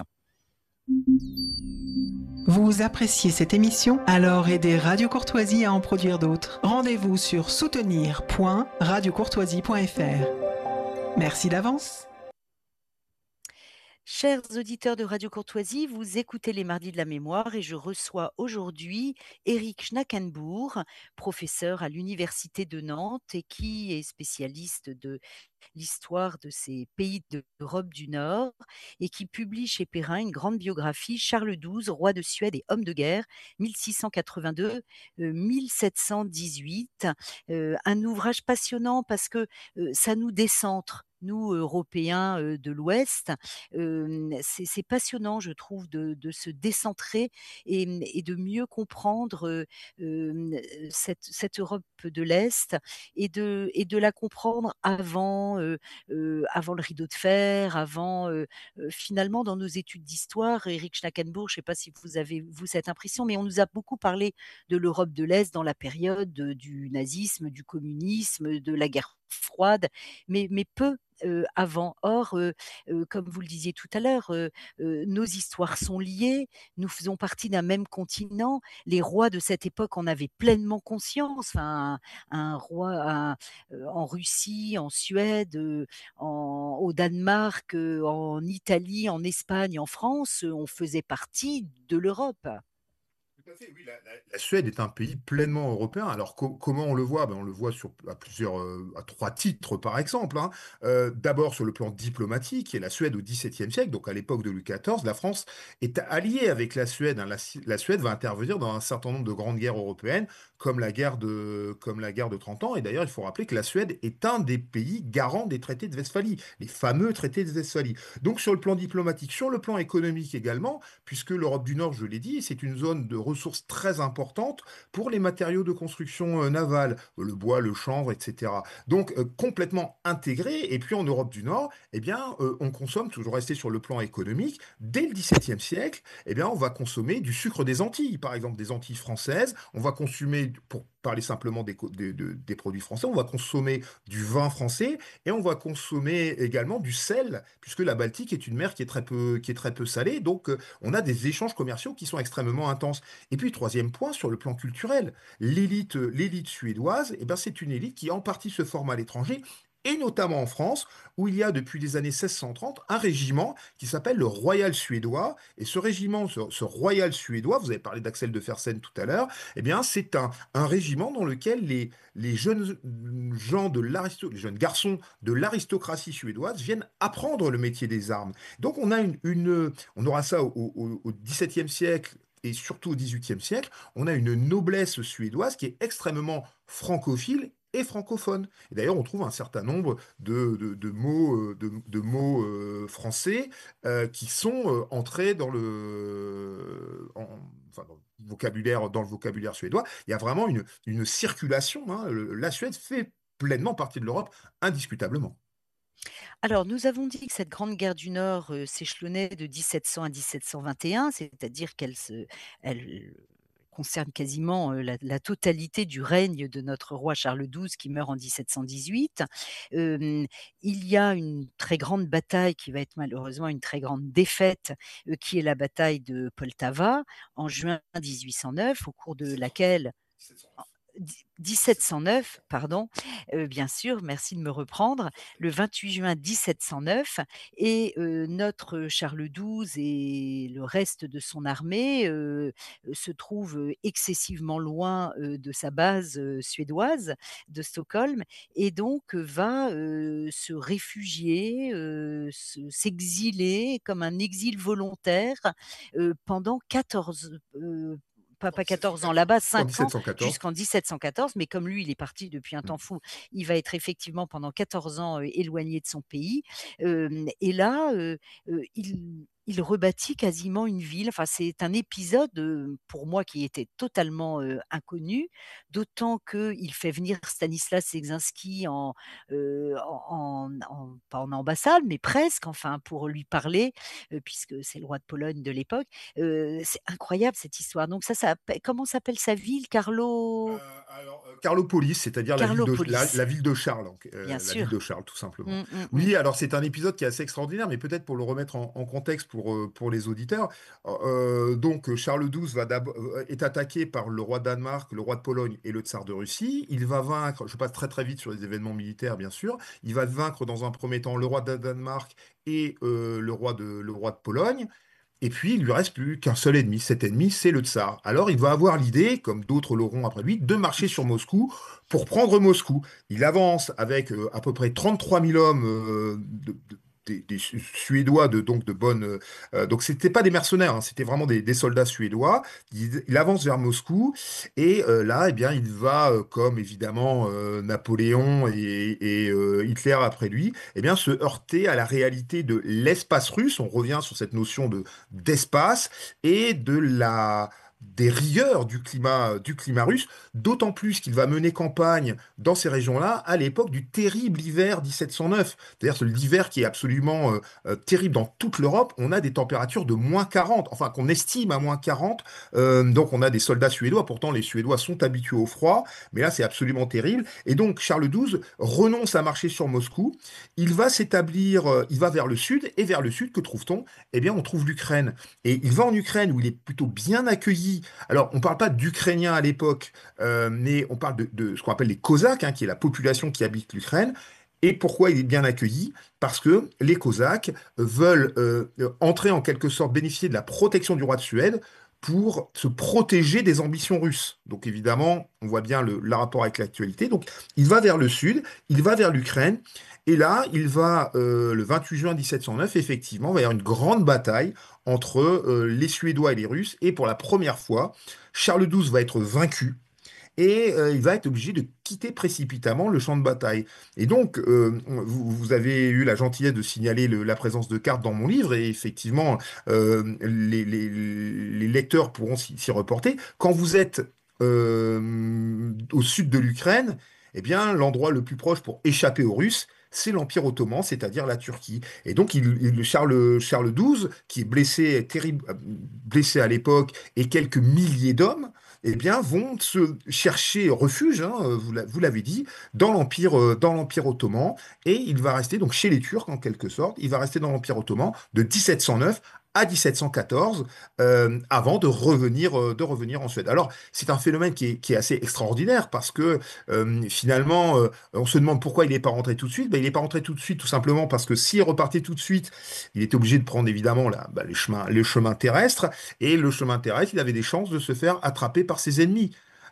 Vous appréciez cette émission? Alors aidez Radio Courtoisie à en produire d'autres. Rendez-vous sur soutenir.radiocourtoisie.fr. Merci d'avance. Chers auditeurs de Radio Courtoisie, vous écoutez les Mardis de la Mémoire et je reçois aujourd'hui Éric Schnackenbourg, professeur à l'Université de Nantes et qui est spécialiste de l'histoire de ces pays d'Europe du Nord et qui publie chez Perrin une grande biographie, Charles XII, roi de Suède et homme de guerre, 1682-1718. Un ouvrage passionnant parce que ça nous décentre nous, Européens de l'Ouest. C'est passionnant, je trouve, de se décentrer et de mieux comprendre cette Europe de l'Est et de la comprendre avant le rideau de fer, finalement, dans nos études d'histoire. Éric Schnackenbourg, je ne sais pas si vous avez, vous, cette impression, mais on nous a beaucoup parlé de l'Europe de l'Est dans la période du nazisme, du communisme, de la guerre froide, mais peu avant. Or, comme vous le disiez tout à l'heure, nos histoires sont liées, nous faisons partie d'un même continent. Les rois de cette époque en avaient pleinement conscience. Enfin, un roi en Russie, en Suède, au Danemark, en Italie, en Espagne, en France, on faisait partie de l'Europe. Tout à fait, oui, la Suède est un pays pleinement européen. Alors comment on le voit? On le voit à trois titres par exemple, hein. D'abord sur le plan diplomatique, et la Suède au XVIIe siècle, donc à l'époque de Louis XIV, la France est alliée avec la Suède, hein. La Suède va intervenir dans un certain nombre de grandes guerres européennes, comme la guerre de 30 ans. Et d'ailleurs, il faut rappeler que la Suède est un des pays garants des traités de Westphalie, les fameux traités de Westphalie. Donc sur le plan diplomatique, sur le plan économique également, puisque l'Europe du Nord, je l'ai dit, c'est une zone de ressources très importante pour les matériaux de construction navale, le bois, le chanvre, etc. Donc complètement intégré. Et puis en Europe du Nord, eh bien, on consomme, toujours resté sur le plan économique, dès le XVIIe siècle, eh bien, on va consommer du sucre des Antilles, par exemple des Antilles françaises. On va consommer, pour parler simplement des produits français, on va consommer du vin français et on va consommer également du sel, puisque la Baltique est une mer qui est très peu salée. Donc, on a des échanges commerciaux qui sont extrêmement intenses. Et puis, troisième point, sur le plan culturel, l'élite suédoise, eh ben, c'est une élite qui en partie se forme à l'étranger. Et notamment en France, où il y a depuis les années 1630 un régiment qui s'appelle le Royal suédois. Et ce régiment, ce Royal suédois, vous avez parlé d'Axel de Fersen tout à l'heure, eh bien c'est un régiment dans lequel les jeunes les jeunes garçons de l'aristocratie suédoise viennent apprendre le métier des armes. Donc on aura ça au XVIIe siècle et surtout au XVIIIe siècle, on a une noblesse suédoise qui est extrêmement francophile et francophone. Et d'ailleurs, on trouve un certain nombre de mots français qui sont entrés dans le vocabulaire suédois. Il y a vraiment une circulation, hein. La Suède fait pleinement partie de l'Europe, indiscutablement. Alors, nous avons dit que cette grande guerre du Nord s'échelonnait de 1700 à 1721, c'est-à-dire elle concerne quasiment la totalité du règne de notre roi Charles XII qui meurt en 1718. Il y a une très grande bataille qui va être malheureusement une très grande défaite, qui est la bataille de Poltava en juin 1809, au cours de laquelle 1709, pardon, bien sûr, merci de me reprendre, le 28 juin 1709, et notre Charles XII et le reste de son armée se trouvent excessivement loin de sa base suédoise de Stockholm, et donc va se réfugier, s'exiler comme un exil volontaire pendant 14 pas 14 ans là-bas, En 5 ans 1714. jusqu'en 1714, mais comme lui, il est parti depuis un temps fou, il va être effectivement pendant 14 ans éloigné de son pays. Et là, il rebâtit quasiment une ville. Enfin, c'est un épisode pour moi qui était totalement inconnu, d'autant qu'il fait venir Stanislas Leszczynski pas en ambassade, mais presque, enfin, pour lui parler, puisque c'est le roi de Pologne de l'époque. C'est incroyable cette histoire. Donc comment s'appelle sa ville? Carlopolis, c'est-à-dire Carlopolis, la ville de Charles, bien la ville sûr. de Charles, tout simplement. Mmh, mmh, mmh. Oui, alors c'est un épisode qui est assez extraordinaire, mais peut-être pour le remettre en contexte pour les auditeurs. Donc Charles XII est attaqué par le roi de Danemark, le roi de Pologne et le tsar de Russie. Il va vaincre, je passe très très vite sur les événements militaires, bien sûr. Il va vaincre dans un premier temps le roi de Danemark et le roi de Pologne. Et puis, il lui reste plus qu'un seul ennemi. Cet ennemi, c'est le tsar. Alors, il va avoir l'idée, comme d'autres l'auront après lui, de marcher sur Moscou pour prendre Moscou. Il avance avec à peu près 33 000 hommes des Suédois donc de bonne. Donc c'était pas des mercenaires, hein, c'était vraiment des soldats suédois. Il avance vers Moscou et là, eh bien, il va, comme évidemment Napoléon et Hitler après lui, eh bien, se heurter à la réalité de l'espace russe. On revient sur cette notion de d'espace et des rigueurs du climat russe, d'autant plus qu'il va mener campagne dans ces régions-là à l'époque du terrible hiver 1709. C'est-à-dire l'hiver qui est absolument terrible dans toute l'Europe. On a des températures de -40, enfin qu'on estime à -40. Donc on a des soldats suédois, pourtant les Suédois sont habitués au froid, mais là c'est absolument terrible. Et donc Charles XII renonce à marcher sur Moscou. Il va s'établir, il va vers le sud, et vers le sud, que trouve-t-on? Eh bien on trouve l'Ukraine. Et il va en Ukraine où il est plutôt bien accueilli. Alors on ne parle pas d'Ukrainiens à l'époque, mais on parle de ce qu'on appelle les Cosaques, hein, qui est la population qui habite l'Ukraine. Et pourquoi il est bien accueilli? Parce que les Cosaques veulent entrer en quelque sorte, bénéficier de la protection du roi de Suède pour se protéger des ambitions russes. Donc évidemment, on voit bien le rapport avec l'actualité. Donc il va vers le sud, il va vers l'Ukraine, et là, il va, le 28 juin 1709, effectivement, il va y avoir une grande bataille entre les Suédois et les Russes, et pour la première fois, Charles XII va être vaincu et il va être obligé de quitter précipitamment le champ de bataille. Et donc, vous avez eu la gentillesse de signaler la présence de cartes dans mon livre, et effectivement, les lecteurs pourront s'y reporter. Quand vous êtes au sud de l'Ukraine, eh bien, l'endroit le plus proche pour échapper aux Russes, c'est l'Empire ottoman, c'est-à-dire la Turquie. Et donc, Charles XII, qui est blessé, terrible, blessé à l'époque, et quelques milliers d'hommes, eh bien, vont se chercher refuge, hein, vous l'avez dit, dans l'Empire ottoman, et il va rester donc chez les Turcs en quelque sorte. Il va rester dans l'Empire ottoman de 1709 à 1714, avant de revenir en Suède. Alors, c'est un phénomène qui est assez extraordinaire parce que finalement, on se demande pourquoi il n'est pas rentré tout de suite. Ben, il n'est pas rentré tout de suite tout simplement parce que s'il repartait tout de suite, il était obligé de prendre évidemment les chemins terrestres. Et le chemin terrestre, il avait des chances de se faire attraper par ses ennemis.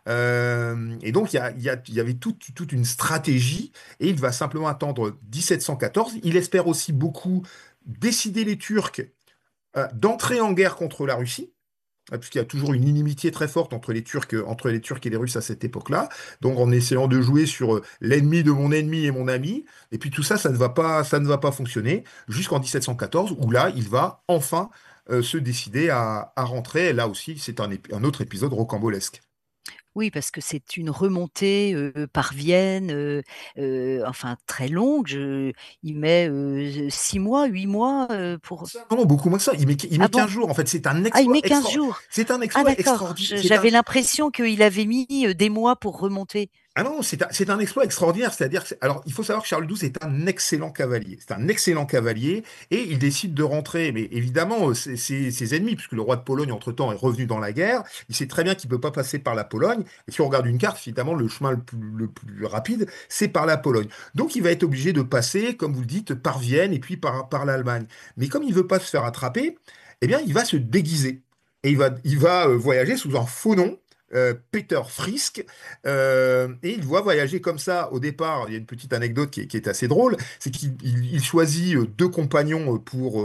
Et donc, il y avait toute une stratégie, et il va simplement attendre 1714. Il espère aussi beaucoup décider les Turcs d'entrer en guerre contre la Russie, puisqu'il y a toujours une inimitié très forte entre les Turcs et les Russes à cette époque-là. Donc, en essayant de jouer sur l'ennemi de mon ennemi et mon ami, et puis tout ça, ça ne va pas fonctionner, jusqu'en 1714, où là, il va enfin se décider à rentrer. Et là aussi, c'est un autre épisode rocambolesque. Oui, parce que c'est une remontée, par Vienne, enfin très longue. Il met, 6 mois, 8 mois, pour Non, non, beaucoup moins que ça. Il ah met bon? 15 jours. En fait, Ah, il met 15 jours? C'est un Ah exploit d'accord, extraordinaire. j'avais l'impression qu'il avait mis, des mois pour remonter. Ah non, c'est un exploit extraordinaire. C'est-à-dire alors, il faut savoir que Charles XII est un excellent cavalier. C'est un excellent cavalier, et il décide de rentrer. Mais évidemment, ses ennemis, puisque le roi de Pologne, entre-temps, est revenu dans la guerre, il sait très bien qu'il ne peut pas passer par la Pologne. Et si on regarde une carte, évidemment, le chemin le plus rapide, c'est par la Pologne. Donc, il va être obligé de passer, comme vous le dites, par Vienne et puis par l'Allemagne. Mais comme il ne veut pas se faire attraper, eh bien, il va se déguiser. Et il va voyager sous un faux nom, Peter Frisk, et il voit voyager comme ça au départ. Il y a une petite anecdote qui est assez drôle, c'est qu'il choisit deux compagnons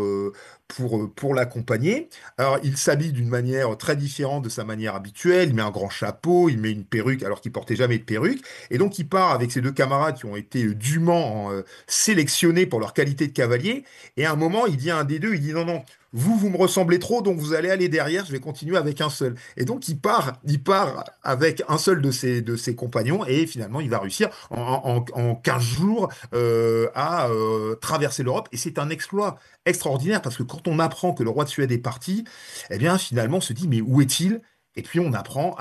pour l'accompagner. Alors il s'habille d'une manière très différente de sa manière habituelle, il met un grand chapeau, il met une perruque alors qu'il portait jamais de perruque, et donc il part avec ses deux camarades qui ont été dûment sélectionnés pour leur qualité de cavalier, et à un moment il dit à un des deux, il dit non, non, vous me ressemblez trop, donc vous allez aller derrière, je vais continuer avec un seul. Et donc il part avec un seul de ses compagnons, et finalement il va réussir en 15 jours à traverser l'Europe. Et c'est un exploit extraordinaire parce que quand on apprend que le roi de Suède est parti, eh bien finalement on se dit mais où est-il? Et puis on apprend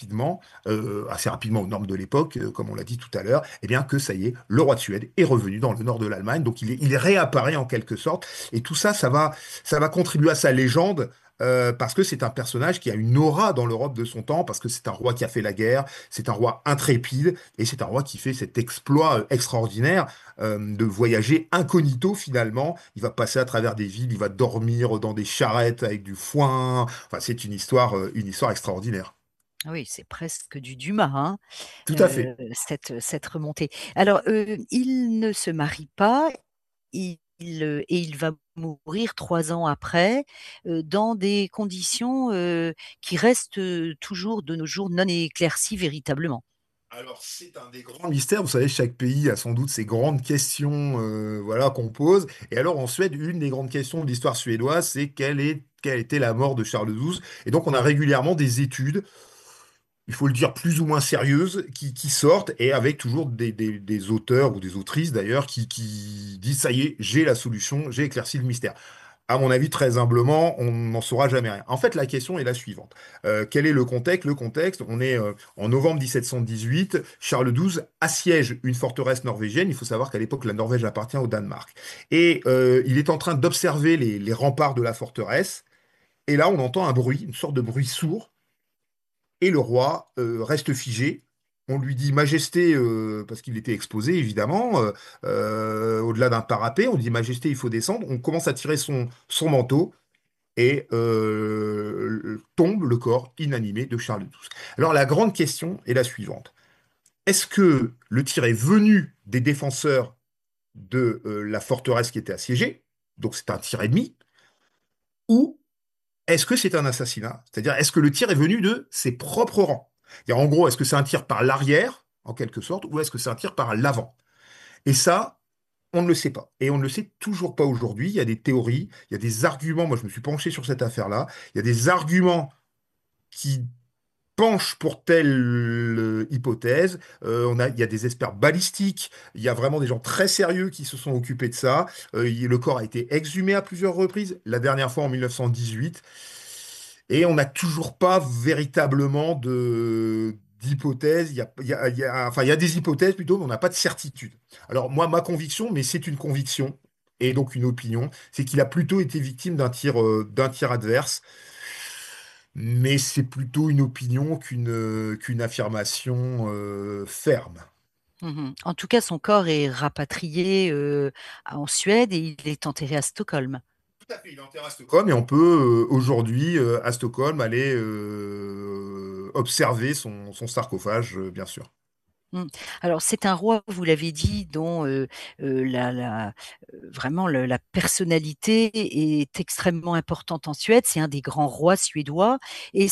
assez rapidement aux normes de l'époque, comme on l'a dit tout à l'heure, eh bien que ça y est, le roi de Suède est revenu dans le nord de l'Allemagne, donc il réapparaît en quelque sorte, et tout ça, ça va contribuer à sa légende. Parce que c'est un personnage qui a une aura dans l'Europe de son temps, parce que c'est un roi qui a fait la guerre, c'est un roi intrépide, et c'est un roi qui fait cet exploit extraordinaire de voyager incognito finalement. Il va passer à travers des villes, il va dormir dans des charrettes avec du foin. Enfin, c'est une histoire extraordinaire. Ah oui, c'est presque du Dumas, hein, Tout à fait. cette remontée. Alors, il ne se marie pas, et il va mourir 3 ans après, dans des conditions qui restent toujours de nos jours non éclaircies véritablement. Alors, c'est un des grands mystères. Vous savez, chaque pays a sans doute ses grandes questions voilà, qu'on pose. Et alors, en Suède, une des grandes questions de l'histoire suédoise, c'est quelle était la mort de Charles XII. Et donc, on a régulièrement des études, il faut le dire, plus ou moins sérieuses, qui sortent, et avec toujours des auteurs ou des autrices d'ailleurs qui disent, ça y est, j'ai la solution, j'ai éclairci le mystère. À mon avis, très humblement, on n'en saura jamais rien. En fait, la question est la suivante. Quel est le contexte? Le contexte, on est en novembre 1718. Charles XII assiège une forteresse norvégienne. Il faut savoir qu'à l'époque, la Norvège appartient au Danemark. Et il est en train d'observer les remparts de la forteresse. Et là, on entend un bruit, une sorte de bruit sourd. Et le roi reste figé. On lui dit Majesté, parce qu'il était exposé évidemment, au-delà d'un parapet. On dit Majesté, il faut descendre. On commence à tirer son manteau et tombe le corps inanimé de Charles XII. Alors la grande question est la suivante. Est-ce que le tir est venu des défenseurs de la forteresse qui était assiégée, donc c'est un tir ennemi, ou est-ce que c'est un assassinat? C'est-à-dire, est-ce que le tir est venu de ses propres rangs? C'est-à-dire, en gros, est-ce que c'est un tir par l'arrière, en quelque sorte, ou est-ce que c'est un tir par l'avant? Et ça, on ne le sait pas. Et on ne le sait toujours pas aujourd'hui. Il y a des théories, il y a des arguments. Moi, je me suis penché sur cette affaire-là. Il y a des arguments qui penchent pour telle hypothèse. Il y a des experts balistiques. Il y a vraiment des gens très sérieux qui se sont occupés de ça. Le corps a été exhumé à plusieurs reprises. La dernière fois en 1918. Et on n'a toujours pas véritablement d'hypothèse. Enfin, il y a des hypothèses plutôt, mais on n'a pas de certitude. Alors moi, ma conviction, mais c'est une conviction et donc une opinion, c'est qu'il a plutôt été victime d'un tir adverse. Mais c'est plutôt une opinion qu'une affirmation ferme. Mhm. En tout cas, son corps est rapatrié en Suède et il est enterré à Stockholm. Tout à fait, il est enterré à Stockholm et on peut aujourd'hui à Stockholm aller observer son sarcophage, bien sûr. Mm. Alors, c'est un roi, vous l'avez dit, dont vraiment la personnalité est extrêmement importante en Suède. C'est un des grands rois suédois et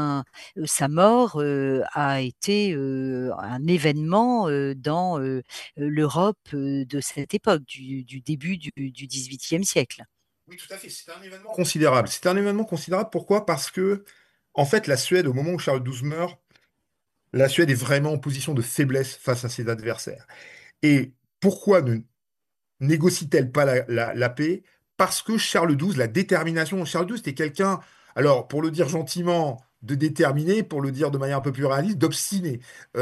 sa mort a été un événement dans l'Europe de cette époque, du début du XVIIIe siècle. Oui, tout à fait. C'est un événement considérable. C'est un événement considérable. Pourquoi? Parce que, en fait, la Suède, au moment où Charles XII meurt, la Suède est vraiment en position de faiblesse face à ses adversaires. Et pourquoi ne négocie-t-elle pas la paix? Parce que Charles XII, la détermination, Charles XII était quelqu'un, alors pour le dire gentiment, de déterminé, pour le dire de manière un peu plus réaliste, d'obstiné.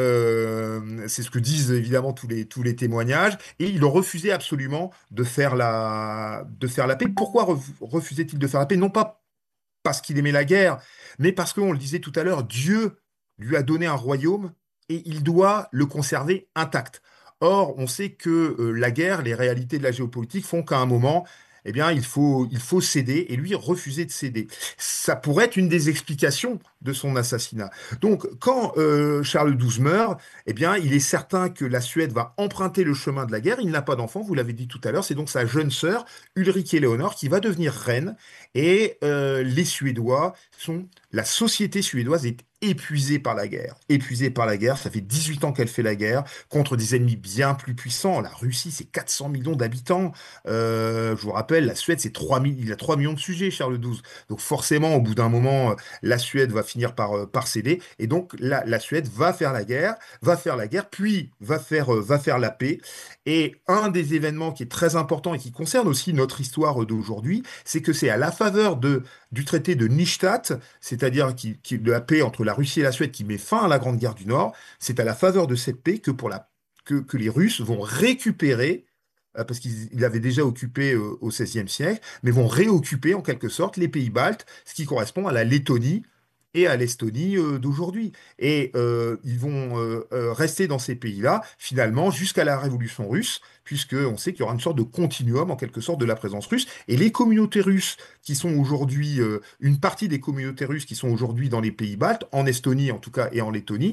C'est ce que disent évidemment tous les témoignages, et il refusait absolument de faire la paix. Pourquoi refusait-il de faire la paix? Non pas parce qu'il aimait la guerre, mais parce qu'on le disait tout à l'heure, Dieu lui a donné un royaume et il doit le conserver intact. Or, on sait que la guerre, les réalités de la géopolitique font qu'à un moment, eh bien, il faut céder et lui refuser de céder. Ça pourrait être une des explications de son assassinat. Donc, quand Charles XII meurt, eh bien, il est certain que la Suède va emprunter le chemin de la guerre. Il n'a pas d'enfant, vous l'avez dit tout à l'heure. C'est donc sa jeune sœur, Ulrike Eleonore, qui va devenir reine. Et les Suédois la société suédoise est épuisée par la guerre. Épuisée par la guerre, ça fait 18 ans qu'elle fait la guerre contre des ennemis bien plus puissants. La Russie, c'est 400 millions d'habitants. Je vous rappelle, la Suède, il a 3 millions de sujets, Charles XII. Donc forcément, au bout d'un moment, la Suède va finir par céder. Et donc la Suède va faire la guerre, puis va faire la paix. Et un des événements qui est très important et qui concerne aussi notre histoire d'aujourd'hui, c'est que c'est à la faveur du traité de Nystadt, c'est-à-dire de la paix entre la Russie et la Suède qui met fin à la Grande Guerre du Nord, c'est à la faveur de cette paix que les Russes vont récupérer, parce qu'ils avaient déjà occupé au XVIe siècle, mais vont réoccuper en quelque sorte les pays baltes, ce qui correspond à la Lettonie et à l'Estonie d'aujourd'hui. Et ils vont rester dans ces pays-là, finalement, jusqu'à la Révolution russe, puisqu'on sait qu'il y aura une sorte de continuum, en quelque sorte, de la présence russe. Et les communautés russes qui sont aujourd'hui, une partie des communautés russes qui sont aujourd'hui dans les pays baltes, en Estonie en tout cas, et en Lettonie,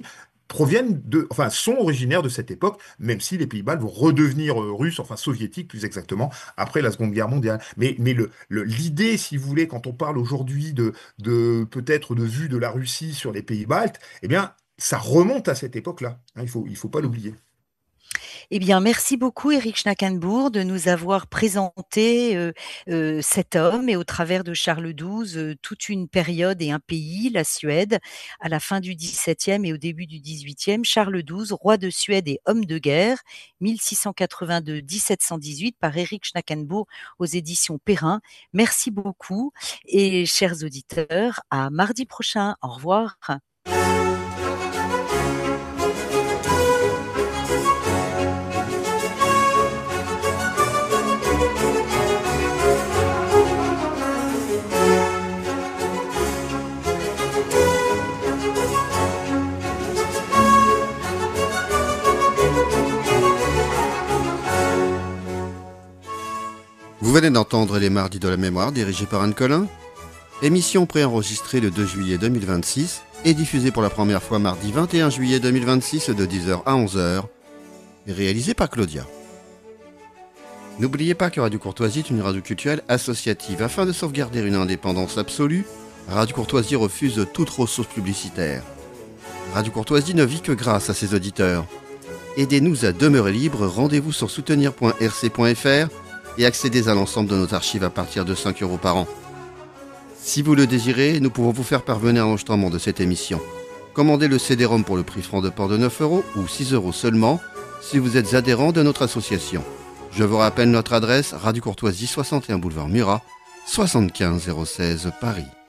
sont originaires de cette époque, même si les pays baltes vont redevenir russes, enfin soviétiques plus exactement, après la Seconde Guerre mondiale. Mais l'idée, si vous voulez, quand on parle aujourd'hui de peut-être de vue de la Russie sur les pays baltes, eh bien, ça remonte à cette époque-là. Hein, il faut pas l'oublier. Eh bien, merci beaucoup, Éric Schnackenbourg, de nous avoir présenté cet homme et au travers de Charles XII, toute une période et un pays, la Suède, à la fin du XVIIe et au début du XVIIIe. Charles XII, roi de Suède et homme de guerre, 1682-1718, par Éric Schnackenbourg aux éditions Perrin. Merci beaucoup et chers auditeurs, à mardi prochain. Au revoir. Vous venez d'entendre Les Mardis de la Mémoire, dirigé par Anne Collin. Émission préenregistrée le 2 juillet 2026 et diffusée pour la première fois mardi 21 juillet 2026 de 10h à 11h, réalisée par Claudia. N'oubliez pas que Radio Courtoisie est une radio culturelle associative. Afin de sauvegarder une indépendance absolue, Radio Courtoisie refuse toute ressource publicitaire. Radio Courtoisie ne vit que grâce à ses auditeurs. Aidez-nous à demeurer libre, rendez-vous sur soutenir.rc.fr et accédez à l'ensemble de nos archives à partir de 5 € par an. Si vous le désirez, nous pouvons vous faire parvenir l'enregistrement de cette émission. Commandez le CD-ROM pour le prix franc de port de 9 € ou 6 € seulement si vous êtes adhérent de notre association. Je vous rappelle notre adresse, Radio Courtoisie, 61 boulevard Murat, 75 016 Paris.